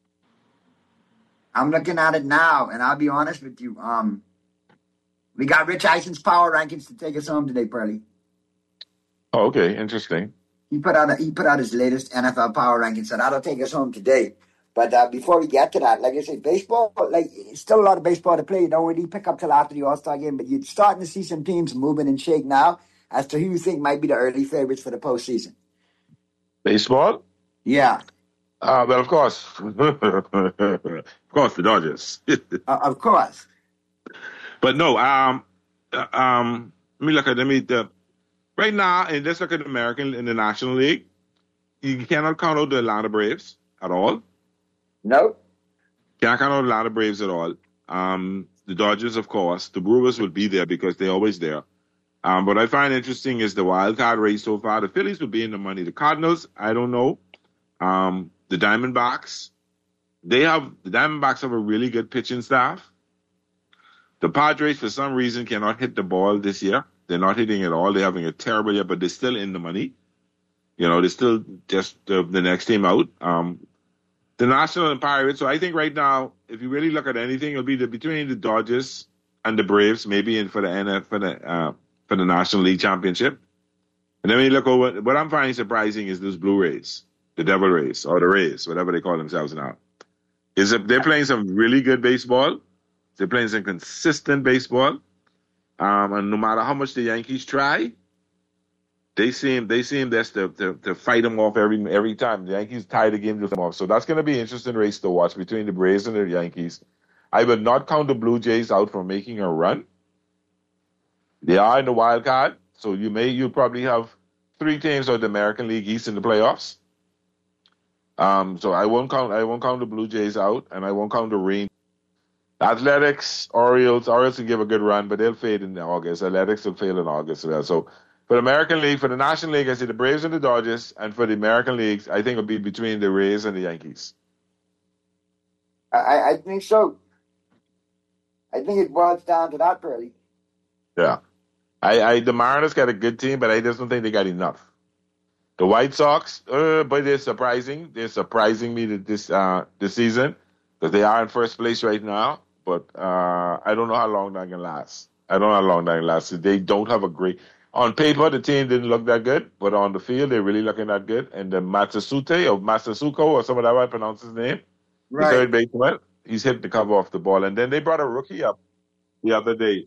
I'm looking at it now, and I'll be honest with you. We got Rich Eisen's power rankings to take us home today, Pearly. Oh, okay, interesting. He put out his latest NFL power rankings, so that'll take us home today. But before we get to that, like I said, baseball, it's still a lot of baseball to play. You don't really pick up till after the All-Star game, but you're starting to see some teams moving and shake now as to who you think might be the early favorites for the postseason. Baseball? Yeah. Well, of course. Of course, the Dodgers. Of course. But no, let me look at right now, and let's look at in the National League. You cannot count out the Atlanta Braves at all. No. Can't count out the Atlanta Braves at all. The Dodgers, of course. The Brewers will be there because they're always there. What I find interesting is the wild card race so far. The Phillies will be in the money. The Cardinals, I don't know. The Diamondbacks, the Diamondbacks have a really good pitching staff. The Padres, for some reason, cannot hit the ball this year. They're not hitting it all. They're having a terrible year, but they're still in the money. You know, they're still just the next team out. The National and Pirates. So I think right now, if you really look at anything, it'll be between the Dodgers and the Braves, maybe for the National League Championship. And then when you look over, what I'm finding surprising is those Blue Rays, the Devil Rays, or the Rays, whatever they call themselves now. Is that they're playing some really good baseball. They're playing some consistent baseball. And no matter how much the Yankees try, they seem just to fight them off every time. The Yankees tie the game to them off. So that's going to be an interesting race to watch between the Braves and the Yankees. I will not count the Blue Jays out from making a run. They are in the wild card, so you'll probably have 3 teams of the American League East in the playoffs. So I won't count the Blue Jays out, and I won't count the Rangers. Athletics, Orioles will give a good run, but they'll fade in August. Athletics will fail in August. So for the American League, for the National League, I see the Braves and the Dodgers, and for the American Leagues, I think it'll be between the Rays and the Yankees. I think so. I think it boils down to that, Pearly. Yeah. The Mariners got a good team, but I just don't think they got enough. The White Sox, but they're surprising. They're surprising me this season because they are in first place right now. But I don't know how long that can last. They don't have a great. On paper, the team didn't look that good, but on the field, they're really looking that good. And the Matsusuko, or some of that, I pronounce his name, the third baseman, he's hitting the cover off the ball. And then they brought a rookie up the other day.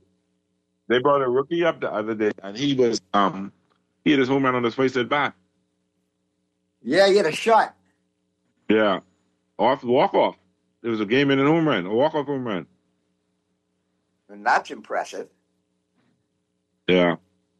And he was he had his home run on his first at bat. Yeah, he had a shot. Yeah, walk off. There was a game-winning home run, a walk-off home run. And that's impressive. Yeah.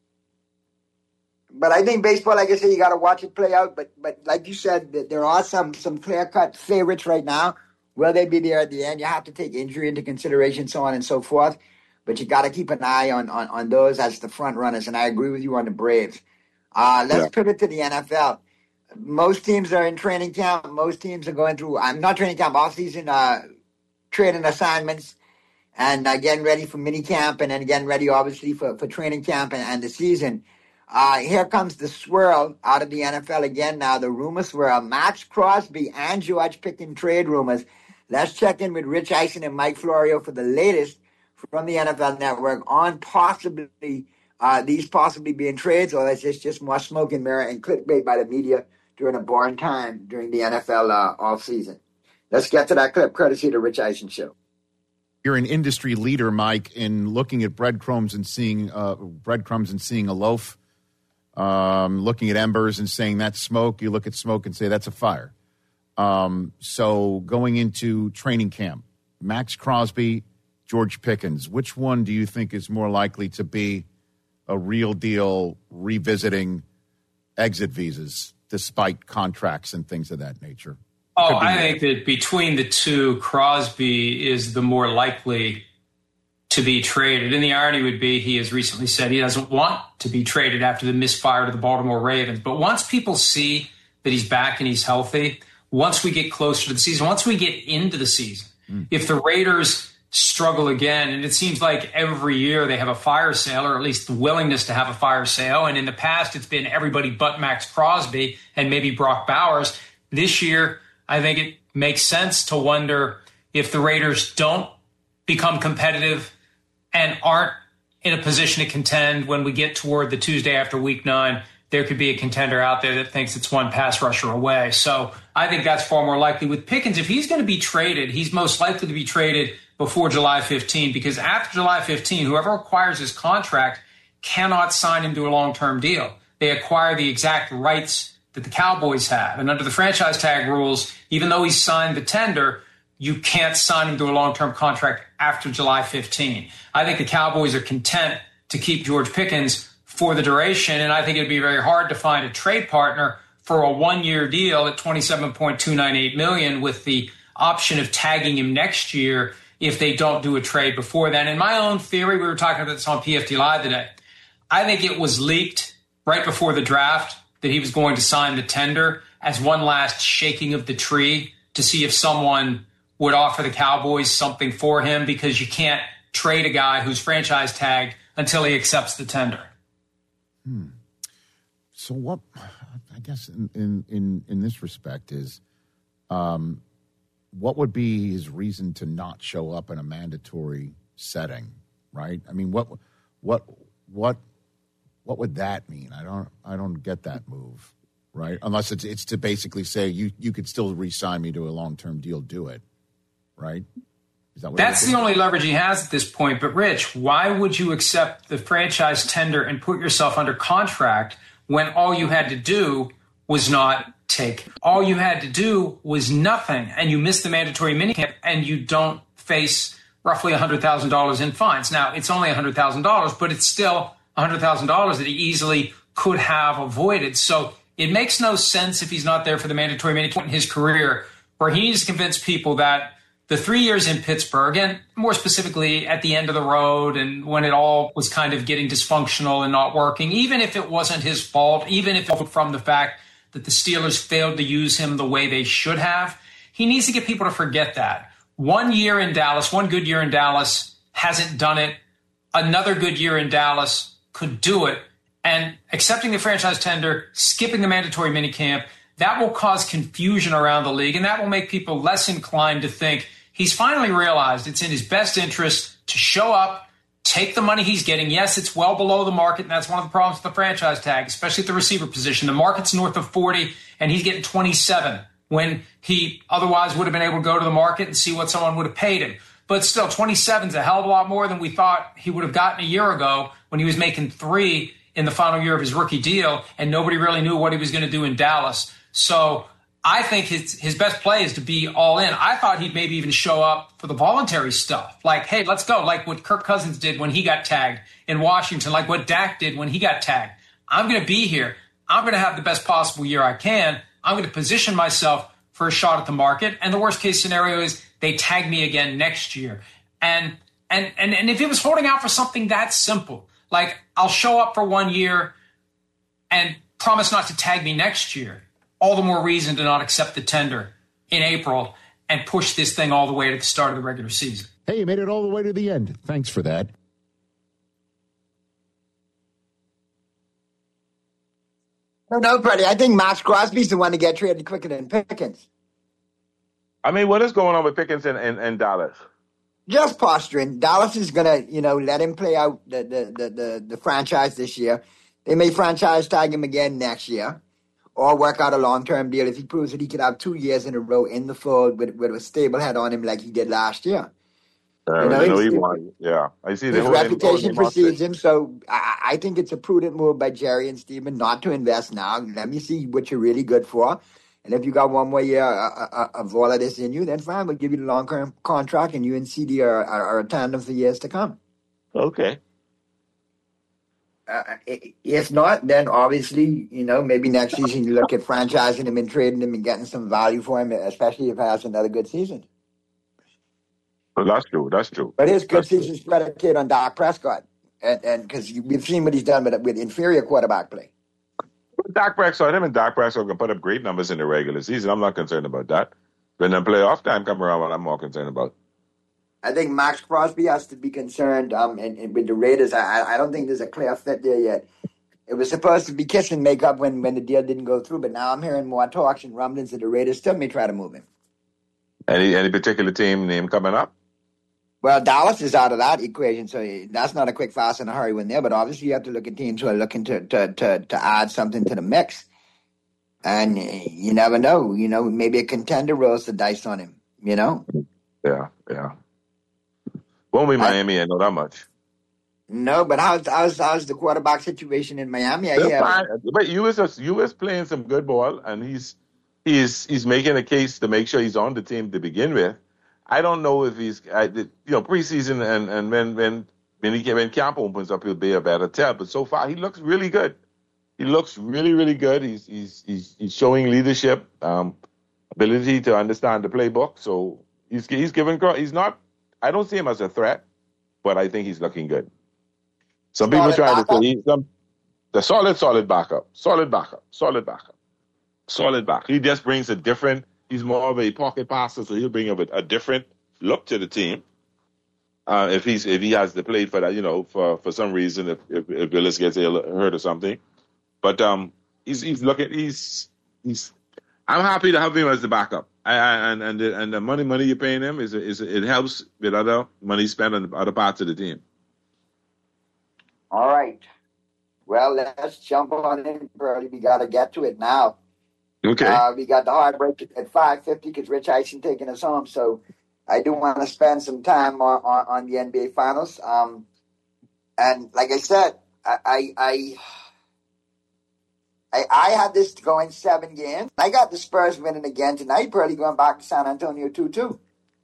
But I think baseball, like I said, you got to watch it play out. But like you said, there are some clear-cut favorites right now. Will they be there at the end? You have to take injury into consideration, so on and so forth. But you got to keep an eye on those as the front runners. And I agree with you on the Braves. Let's pivot to the NFL. Most teams are in training camp. Most teams are going through, not training camp, off-season training assignments and getting ready for mini camp and then getting ready, obviously, for training camp and the season. Here comes the swirl out of the NFL again now, the rumor swirl. Max Crosby and George Pickens trade rumors. Let's check in with Rich Eisen and Mike Florio for the latest from the NFL Network on these possibly being trades, or that's just more smoke and mirror and clickbait by the media during a boring time during the NFL offseason. Let's get to that clip, courtesy of the Rich Eisen Show. You're an industry leader, Mike, in looking at breadcrumbs and seeing a loaf, looking at embers and saying that's smoke. You look at smoke and say that's a fire. So going into training camp, Max Crosby, George Pickens, which one do you think is more likely to be a real deal revisiting exit visas despite contracts and things of that nature? I think that between the two, Crosby is the more likely to be traded. And the irony would be he has recently said he doesn't want to be traded after the misfire to the Baltimore Ravens. But once people see that he's back and he's healthy, once we get closer to the season, once we get into the season, if the Raiders struggle again, and it seems like every year they have a fire sale, or at least the willingness to have a fire sale, and in the past it's been everybody but Max Crosby and maybe Brock Bowers. This year, I think it makes sense to wonder if the Raiders don't become competitive and aren't in a position to contend when we get toward the Tuesday after Week 9, there could be a contender out there that thinks it's one pass rusher away. So I think that's far more likely. With Pickens, if he's going to be traded, he's most likely to be traded before July 15, because after July 15, whoever acquires his contract cannot sign him to a long-term deal. They acquire the exact rights that the Cowboys have. And under the franchise tag rules, even though he's signed the tender, you can't sign him to a long-term contract after July 15. I think the Cowboys are content to keep George Pickens for the duration, and I think it'd be very hard to find a trade partner for a one-year deal at $27.298 million with the option of tagging him next year if they don't do a trade before then. In my own theory, we were talking about this on PFT Live today, I think it was leaked right before the draft that he was going to sign the tender as one last shaking of the tree to see if someone would offer the Cowboys something for him, because you can't trade a guy who's franchise tagged until he accepts the tender. So what, I guess in this respect is, what would be his reason to not show up in a mandatory setting, right? I mean, what would that mean? I don't get that move, right? Unless it's to basically say you could still re-sign me to a long-term deal, do it, right? Is that what That's the only leverage he has at this point. But Rich, why would you accept the franchise tender and put yourself under contract when all you had to do was not take? All you had to do was nothing, and you missed the mandatory minicamp, and you don't face roughly $100,000 in fines. Now, it's only $100,000, but it's still $100,000 that he easily could have avoided. So it makes no sense if he's not there for the mandatory minicamp in his career, where he needs to convince people that the 3 years in Pittsburgh, and more specifically at the end of the road and when it all was kind of getting dysfunctional and not working, even if it wasn't his fault, even if it was from the fact that the Steelers failed to use him the way they should have, he needs to get people to forget that. 1 year in Dallas, one good year in Dallas, hasn't done it. Another good year in Dallas could do it. And accepting the franchise tender, skipping the mandatory minicamp, that will cause confusion around the league, and that will make people less inclined to think he's finally realized it's in his best interest to show up, take the money he's getting. Yes, it's well below the market, and that's one of the problems with the franchise tag, especially at the receiver position. The market's north of 40, and he's getting 27 when he otherwise would have been able to go to the market and see what someone would have paid him. But still, 27 is a hell of a lot more than we thought he would have gotten a year ago when he was making 3 in the final year of his rookie deal, and nobody really knew what he was going to do in Dallas. So I think his best play is to be all in. I thought he'd maybe even show up for the voluntary stuff. Like, hey, let's go. Like what Kirk Cousins did when he got tagged in Washington, like what Dak did when he got tagged. I'm going to be here. I'm going to have the best possible year I can. I'm going to position myself for a shot at the market. And the worst case scenario is they tag me again next year. And if it was holding out for something that simple, like I'll show up for 1 year and promise not to tag me next year, all the more reason to not accept the tender in April and push this thing all the way to the start of the regular season. Hey, you made it all the way to the end. Thanks for that. No, Freddie. I think Max Crosby's the one to get traded quicker than Pickens. I mean, what is going on with Pickens in Dallas? Just posturing. Dallas is gonna, let him play out the franchise this year. They may franchise tag him again next year, or work out a long-term deal if he proves that he could have 2 years in a row in the fold with a stable head on him like he did last year. Yeah, I see. His reputation precedes him, so I think it's a prudent move by Jerry and Steven not to invest now. Let me see what you're really good for. And if you got 1 more year of all of this in you, then fine, we'll give you the long-term contract, and you and CD are a tandem for years to come. Okay. If not, then obviously, maybe next season you look at franchising him and trading him and getting some value for him, especially if he has another good season. Well, that's true. That's true. But his good season is predicated on Dak Prescott, and because we've seen what he's done with inferior quarterback play. Dak Prescott, him and Dak Prescott can put up great numbers in the regular season. I'm not concerned about that. When the playoff time come around, what I'm more concerned about. I think Max Crosby has to be concerned. And with the Raiders, I don't think there's a clear fit there yet. It was supposed to be kiss and make up when the deal didn't go through, but now I'm hearing more talks and rumblings that the Raiders still may try to move him. Any particular team name coming up? Well, Dallas is out of that equation, so that's not a quick, fast, and a hurry win there. But obviously, you have to look at teams who are looking to add something to the mix. And you never know. Maybe a contender rolls the dice on him, Yeah. Won't be Miami, I know that much. No, but how's the quarterback situation in Miami? But U.S. playing some good ball, and he's making a case to make sure he's on the team to begin with. I don't know if he's, preseason and when camp opens up, he'll be a better tell. But so far, he looks really good. He looks really, really good. He's showing leadership, ability to understand the playbook. So he's giving. He's not. I don't see him as a threat, but I think he's looking good. Some people trying to say he's the solid backup. He just brings a different. He's more of a pocket passer, so he'll bring a different look to the team. if he has to play for that, for some reason, if Willis gets hurt or something. But he's I'm happy to have him as the backup. And the money you're paying him it helps with other money spent on other parts of the team. All right. Well, let's jump on in, Burley. We got to get to it now. Okay. We got the hard break at 5:50 because Rich Eisen taking us home. So I do want to spend some time on the NBA Finals. And like I said, I had this going 7 games. I got the Spurs winning again tonight, Burley going back to San Antonio 2-2.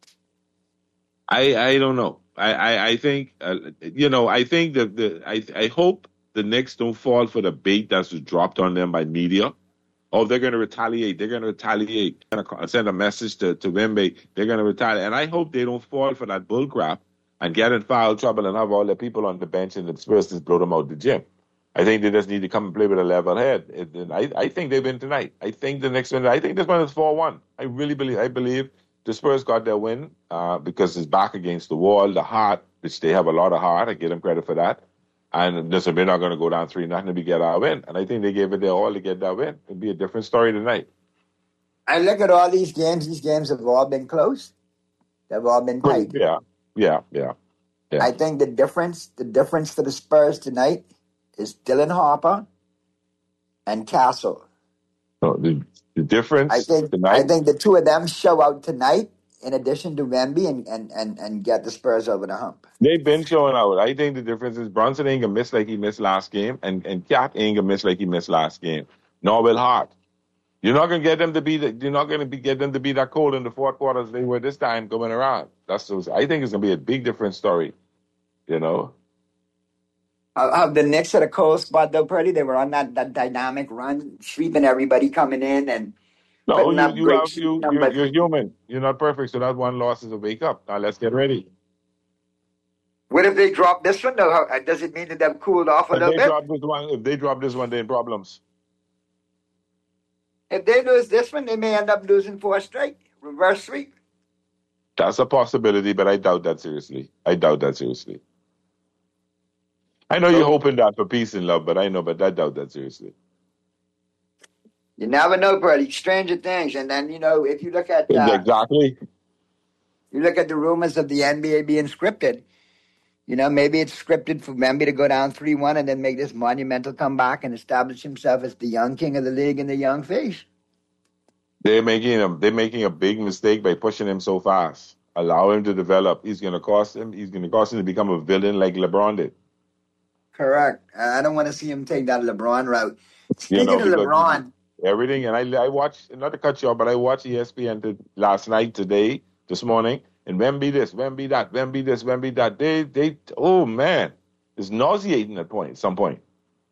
I don't know. I think I think I hope the Knicks don't fall for the bait that's dropped on them by media. Oh, they're going to retaliate. They're going to retaliate. They're going to send a message to Wemby. They're going to retaliate. And I hope they don't fall for that bull crap and get in foul trouble and have all the people on the bench and the Spurs just blow them out the gym. I think they just need to come and play with a level head. I think they win tonight. I think the next win. I think this one is 4-1. I really believe the Spurs got their win because it's back against the wall, the heart, which they have a lot of heart. I give them credit for that. And listen, we're not going to go down 3-0 and we get our win. And I think they gave it their all to get that win. It'll be a different story tonight. I look at all these games. These games have all been close. They've all been tight. Yeah. I think the difference for the Spurs tonight is Dylan Harper and Castle. So the difference I think the two of them show out tonight in addition to Wemby and get the Spurs over the hump. They've been showing out. I think the difference is Brunson ain't gonna miss like he missed last game, and Cat ain't gonna miss like he missed last game. Nor will Hart. You're not gonna get them to be get them to be that cold in the fourth quarter as they were this time going around. I think it's gonna be a big different story. The Knicks at a cold spot though, Purdy. They were on that dynamic run, sweeping everybody coming in and. No, you're human. You're not perfect, so that one loss is a wake up. Now let's get ready. What if they drop this one, though? Does it mean that they've cooled off a little bit? If they drop this one, they're in problems. If they lose this one, they may end up losing 4 straight. Reverse sweep. That's a possibility, but I doubt that seriously. I doubt I know you're hoping that for peace and love, but I doubt that seriously. You never know, Brady. Stranger things. And then, if you look at... exactly. You look at the rumors of the NBA being scripted. Maybe it's scripted for Wemby to go down 3-1 and then make this monumental comeback and establish himself as the young king of the league and the young face. They're making a big mistake by pushing him so fast. Allow him to develop. He's going to cost him to become a villain like LeBron did. Correct. I don't want to see him take that LeBron route. Speaking of LeBron... Everything, and I watched, not to cut you off, but I watched ESPN last night, this morning, and Wemby this, Wemby that, Wemby this, Wemby that. They oh man, it's nauseating at some point.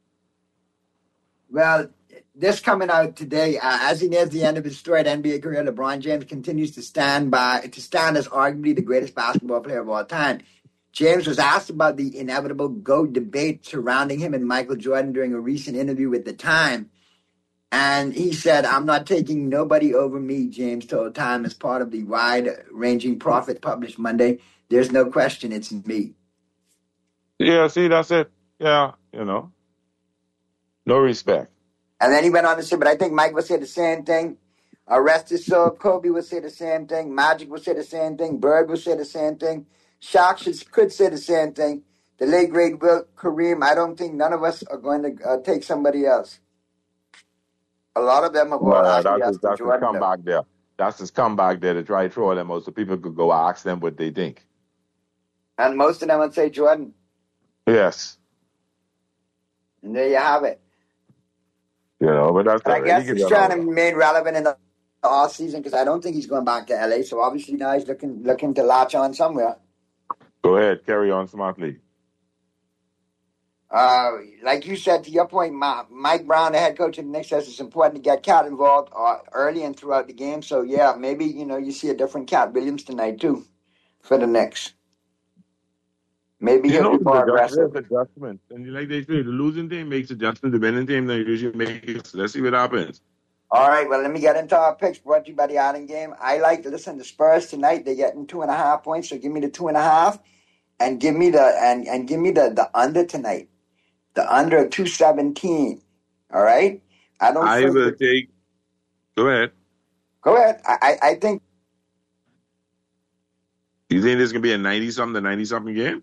Well, this coming out today, as he nears the end of his storied NBA career, LeBron James continues to stand as arguably the greatest basketball player of all time. James was asked about the inevitable GOAT debate surrounding him and Michael Jordan during a recent interview with The Time. And he said, "I'm not taking nobody over me," James told Time as part of the wide-ranging profit published Monday. "There's no question it's me." Yeah, see, that's it. Yeah, no respect. And then he went on to say, but I think Mike would say the same thing. Rest his soul, Kobe would say the same thing. Magic would say the same thing. Bird would say the same thing. Shaq could say the same thing. The late, great Wilt, Kareem, I don't think none of us are going to take somebody else. A lot of them have that's his comeback there. That's his comeback there to try to throw them out so people could go ask them what they think. And most of them would say Jordan. Yes. And there you have it. But that's I guess he's trying to remain relevant in the off season because I don't think he's going back to LA. So obviously now he's looking to latch on somewhere. Go ahead, carry on smartly. Like you said, to your point, Mike Brown, the head coach of the Knicks, says it's important to get Cat involved early and throughout the game. So, yeah, maybe, you see a different Cat Williams tonight, too, for the Knicks. Maybe he'll be more aggressive. Adjustment. And like they say, the losing team makes adjustment. The winning team, they usually make it. So let's see what happens. All right, well, let me get into our picks brought to you by the Island Game. I like to listen to Spurs tonight. They're getting 2.5 points, so give me the 2.5. and give me the under tonight. The under 217. All right? I will take. Go ahead. Go ahead. I think. You think this is going to be a 90-something game?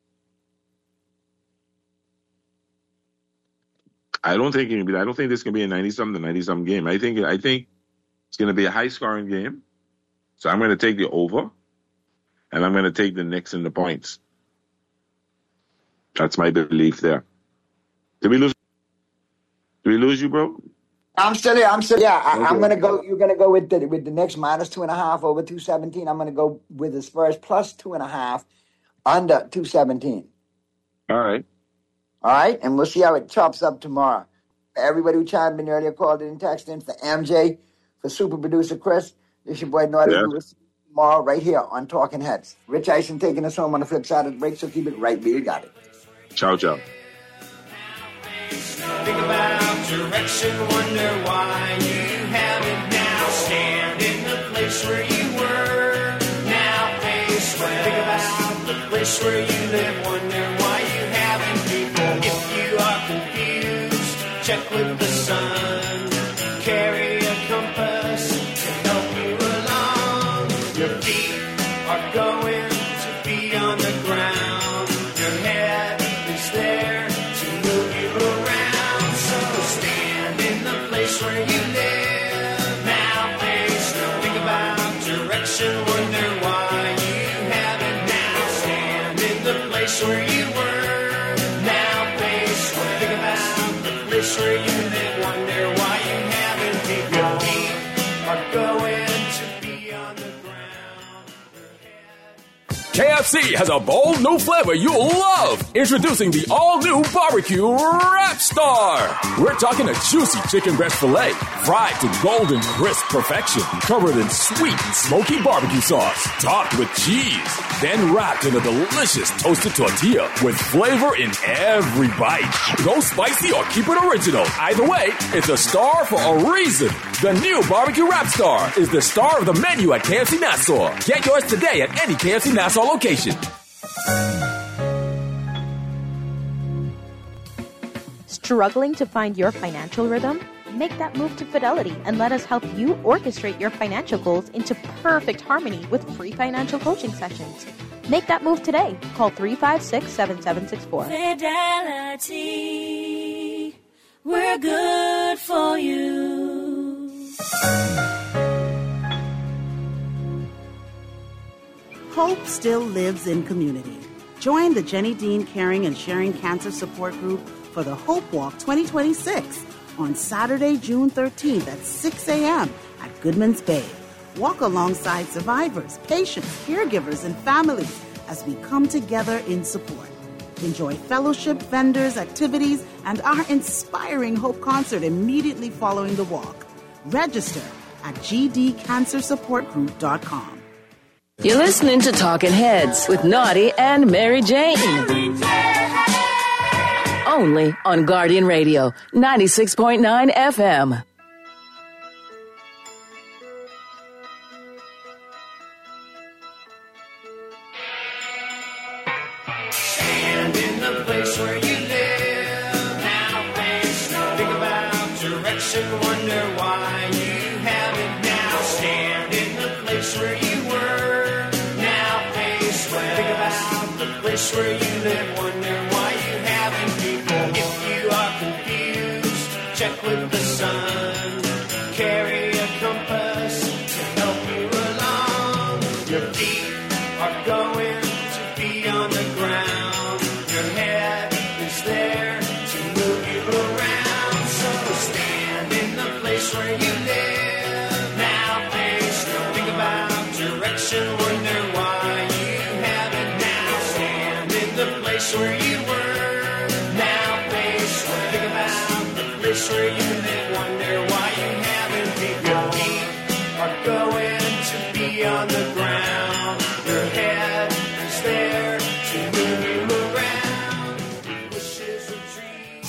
I don't think this is going to be a 90-something game. I think it's going to be a high-scoring game. So I'm going to take the over, and I'm going to take the Knicks and the points. That's my belief there. Did we lose you, bro? I'm still here. Yeah, Okay. I'm gonna go. You're gonna go with the Knicks minus 2.5 over 217. I'm gonna go with the Spurs plus 2.5 under 217. All right. And we'll see how it chops up tomorrow. Everybody who chimed in earlier, called in and texted in, for MJ, for super producer Chris, this your boy Naughty. Yeah. We'll see you tomorrow right here on Talking Heads. Rich Eisen taking us home on the flip side of the break, so keep it right where you got it. Ciao, ciao. Think about direction, wonder why you haven't now. Stand in the place where you were, now face where. Think about the place where you live, wonder why you haven't people. If you are confused, check with the sun. Carry a compass to help you along. Your feet are going to be on the ground. Your head is there to move you around. So stand in the place where you live. Now face no. Think about direction, wonder why you haven't now. Stand in the place where you were. Now face where. Think about the place where you live. Wonder why you haven't. Your feet are going to be on the ground. KFC has a bold new flavor you'll love. Introducing the all-new Barbecue Rap Star. We're talking a juicy chicken breast filet, fried to golden crisp perfection, covered in sweet and smoky barbecue sauce, topped with cheese, then wrapped in a delicious toasted tortilla with flavor in every bite. Go spicy or keep it original. Either way, it's a star for a reason. The new Barbecue Rap Star is the star of the menu at KFC Nassau. Get yours today at any KFC Nassau location. Struggling to find your financial rhythm? Make that move to Fidelity and let us help you orchestrate your financial goals into perfect harmony with free financial coaching sessions. Make that move today. Call 356-7764. Fidelity, we're good for you. Hope still lives in community. Join the Jenny Dean Caring and Sharing Cancer Support Group for the Hope Walk 2026 on Saturday, June 13th at 6 a.m. at Goodman's Bay. Walk alongside survivors, patients, caregivers, and families as we come together in support. Enjoy fellowship, vendors, activities, and our inspiring Hope concert immediately following the walk. Register at gdcancersupportgroup.com. You're listening to Talking Heads with Naughty and Mary Jane. Only on Guardian Radio, 96.9 FM. Stand in the place where you live. Now face no. Think about direction, wonder why you haven't now. Stand in the place where you were. Now face where. Think about the place where you live, wonder why you haven't people. If you are confused, check with the sun. Carry a compass to help you along. Your feet are going to be on the ground. Your head is there to move you around. So stand in the place where you live. Now face no. Think about direction, wonder why you haven't now. Stand in the place where you were. Now face where. Think about the place where you live, wonder why you haven't. Your feet are going to be on the ground. Your head is there to move you around. Wishes and dreams.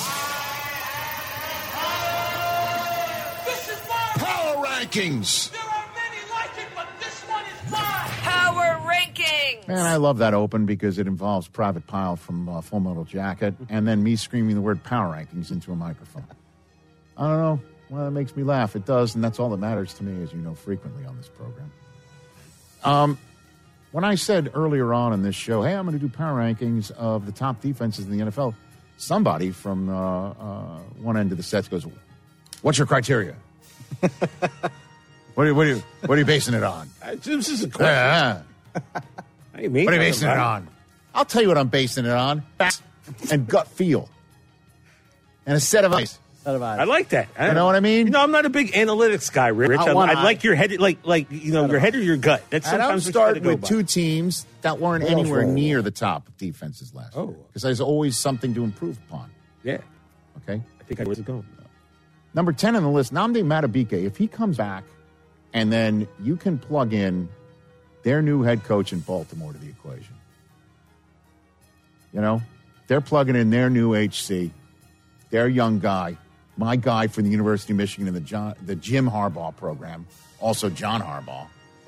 Power rankings. Power Ranking. And I love that open because it involves Private Pile from Full Metal Jacket and then me screaming the word power rankings into a microphone. I don't know. Well, it makes me laugh. It does, and that's all that matters to me, as you know, frequently on this program. When I said earlier on in this show, hey, I'm going to do power rankings of the top defenses in the NFL, somebody from one end of the sets goes, what's your criteria? What are you basing it on? This is a question. What are you basing it on? I'll tell you what I'm basing it on. Facts and gut feel. And a set of eyes. I like that. You know what I mean? You know, I'm not a big analytics guy, Rich. I like your head, your head or your gut. That's and I'm sometimes starting with two teams that weren't anywhere near the top defenses last year. Because there's always something to improve upon. Yeah. Okay? I think I know where's it going. Number 10 on the list, Nnamdi Madubuike. If he comes back, and then you can plug in their new head coach in Baltimore to the equation. You know, they're plugging in their new HC, their young guy, my guy from the University of Michigan in the Jim Harbaugh program, also John Harbaugh.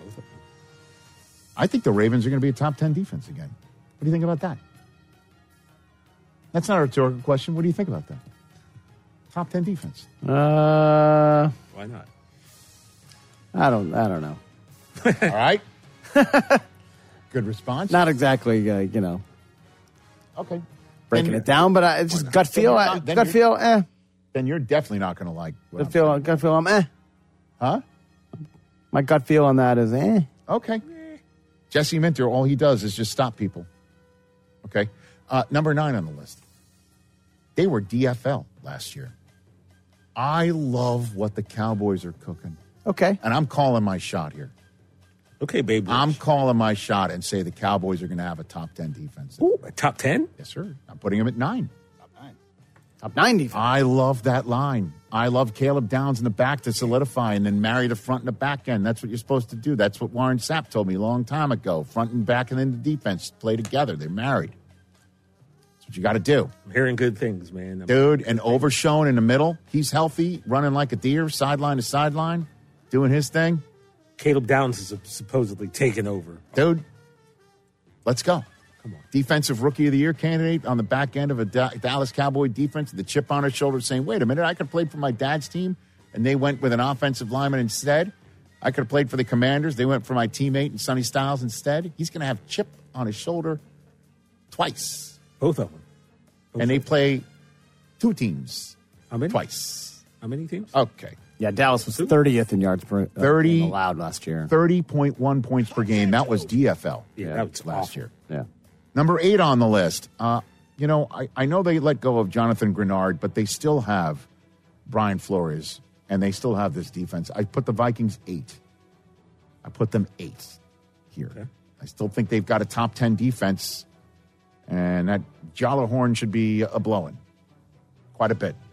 I think the Ravens are going to be a top 10 defense again. What do you think about that? That's not a rhetorical question. What do you think about that? Top 10 defense. Why not? I don't know. All right. Good response. Not exactly, Okay. Breaking it down, but it's just gut feel. Gut feel, Then you're definitely not going to like. Gut feel, I'm Huh? My gut feel on that is Okay. Jesse Minter, all he does is just stop people. Okay. Number 9 on the list. They were DFL last year. I love what the Cowboys are cooking. Okay. And I'm calling my shot here. Okay, babe. I'm calling my shot and say the Cowboys are going to have a top 10 defense. Ooh, a top 10? Yes, sir. I'm putting them at 9. Top 9 defense. I love that line. I love Caleb Downs in the back to solidify and then marry the front and the back end. That's what you're supposed to do. That's what Warren Sapp told me a long time ago. Front and back and then the defense play together. They're married. That's what you got to do. I'm hearing good things, man. Dude, and Overshown in the middle. He's healthy, running like a deer, sideline to sideline, doing his thing. Caleb Downs is supposedly taking over. Dude, let's go. Come on. Defensive Rookie of the Year candidate on the back end of a Dallas Cowboy defense, the chip on his shoulder saying, wait a minute, I could have played for my dad's team, and they went with an offensive lineman instead. I could have played for the Commanders. They went for my teammate and Sonny Styles instead. He's going to have chip on his shoulder twice. Both of them. And they play 2 teams. How many? Twice. How many teams? Okay. Yeah, Dallas was 30th in yards per 30 allowed last year. 30.1 points per game. That was DFL. Yeah, that was last awful. year. Yeah. Number 8 on the list. I know they let go of Jonathan Grenard, but they still have Brian Flores, and they still have this defense. I put the Vikings 8. I put them 8 here. Okay. I still think they've got a top 10 defense, and that Jolahorn should be a blowing quite a bit.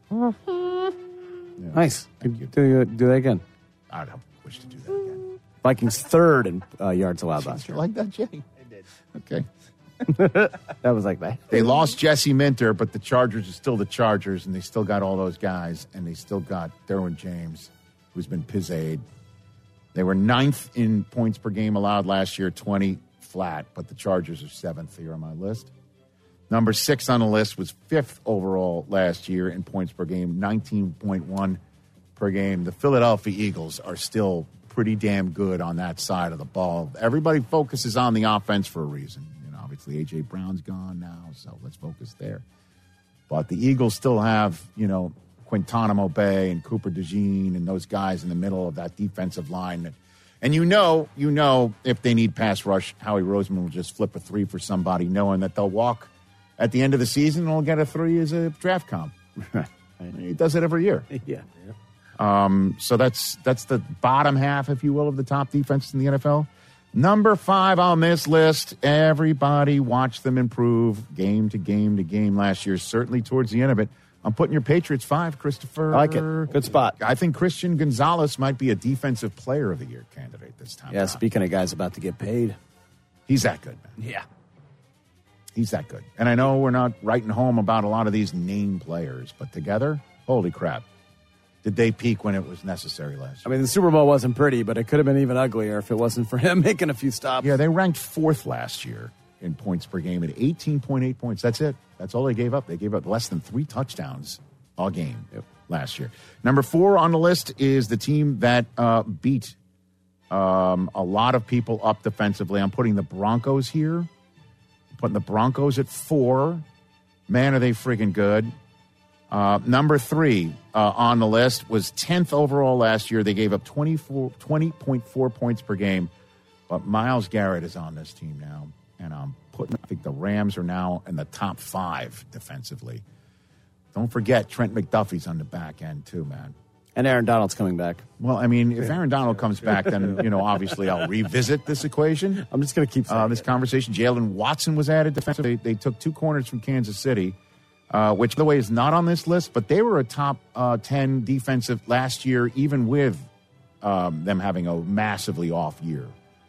Yeah. Nice. Do that again. I don't wish to do that again. Vikings 3rd in yards allowed last year. Like that, Jay? I did. Okay. That was like that. They lost Jesse Minter, but the Chargers are still the Chargers, and they still got all those guys, and they still got Derwin James, who's been pizzade. They were 9th in points per game allowed last year, 20 flat, but the Chargers are 7th here on my list. Number 6 on the list was 5th overall last year in points per game, 19.1 per game. The Philadelphia Eagles are still pretty damn good on that side of the ball. Everybody focuses on the offense for a reason. Obviously, A.J. Brown's gone now, so let's focus there. But the Eagles still have, Quintanamo Bay and Cooper DeJean and those guys in the middle of that defensive line. And you know, if they need pass rush, Howie Roseman will just flip a 3 for somebody, knowing that they'll walk at the end of the season and they'll get a 3 as a draft comp. He does it every year. Yeah. So that's the bottom half, if you will, of the top defenses in the NFL. Number 5 on this list, everybody watched them improve game to game to game last year, certainly towards the end of it. I'm putting your Patriots 5, Christopher. I like it. Good spot. I think Christian Gonzalez might be a Defensive Player of the Year candidate this time. Yeah, speaking of guys about to get paid. He's that good, man. Yeah. He's that good. And I know we're not writing home about a lot of these name players, but together, holy crap. did they peak when it was necessary last year? I mean, the Super Bowl wasn't pretty, but it could have been even uglier if it wasn't for him making a few stops. Yeah, they ranked 4th last year in points per game at 18.8 points. That's it. That's all they gave up. They gave up less than 3 touchdowns a game last year. Number 4 on the list is the team that beat a lot of people up defensively. I'm putting the Broncos here. I'm putting the Broncos at 4. Man, are they friggin' good. Number 3 on the list was 10th overall last year. They gave up 20.4 points per game. But Myles Garrett is on this team now. And I think the Rams are now in the top 5 defensively. Don't forget, Trent McDuffie's on the back end too, man. And Aaron Donald's coming back. Well, I mean, if Aaron Donald comes back, then, obviously I'll revisit this equation. I'm just going to keep saying this conversation. Jalen Watson was added defensively. They took 2 corners from Kansas City, which, by the way, is not on this list, but they were a top 10 defensive last year, even with them having a massively off year.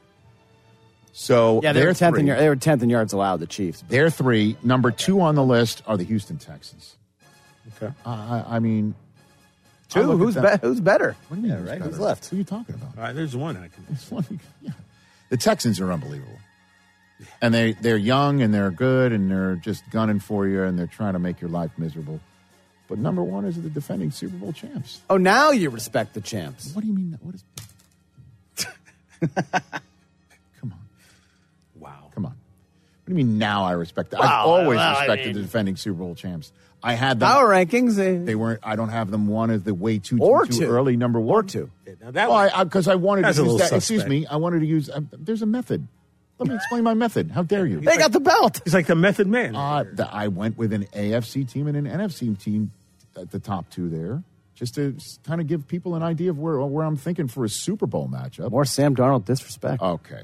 So yeah, they were 10th in yards allowed, the Chiefs. They're 3. Number 2 on the list are the Houston Texans. Okay. I mean... 2? Who's better? What do you mean? Right? Who's Who's left? Who are you talking about? All right, there's one. The Texans are unbelievable. And they're young and they're good and they're just gunning for you and they're trying to make your life miserable. But number 1 is the defending Super Bowl champs. Oh, now you respect the champs. What do you mean? What is... Come on. What do you mean now I respect that? I've always respected the defending Super Bowl champs. I had them. Power rankings. They weren't. I don't have them one as the way too two. early number 1. Or 2. Because I wanted to use that. Suspect. Excuse me. I wanted to use. There's a method. Let me explain my method. How dare you? They got the belt. He's like the method man. I went with an AFC team and an NFC team at the top 2 there, just to kind of give people an idea of where I'm thinking for a Super Bowl matchup. More Sam Darnold disrespect. Okay.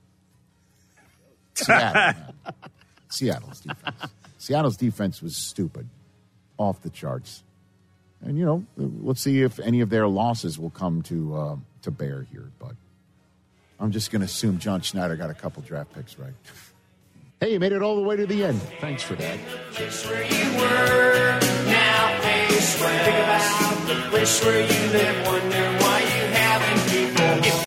Seattle's defense. Seattle's defense was stupid, off the charts. And, let's see if any of their losses will come to bear here. But I'm just going to assume John Schneider got a couple draft picks right. Hey, you made it all the way to the end. Thanks for that. Just where you were, now face west. Think about the place where you live, wonder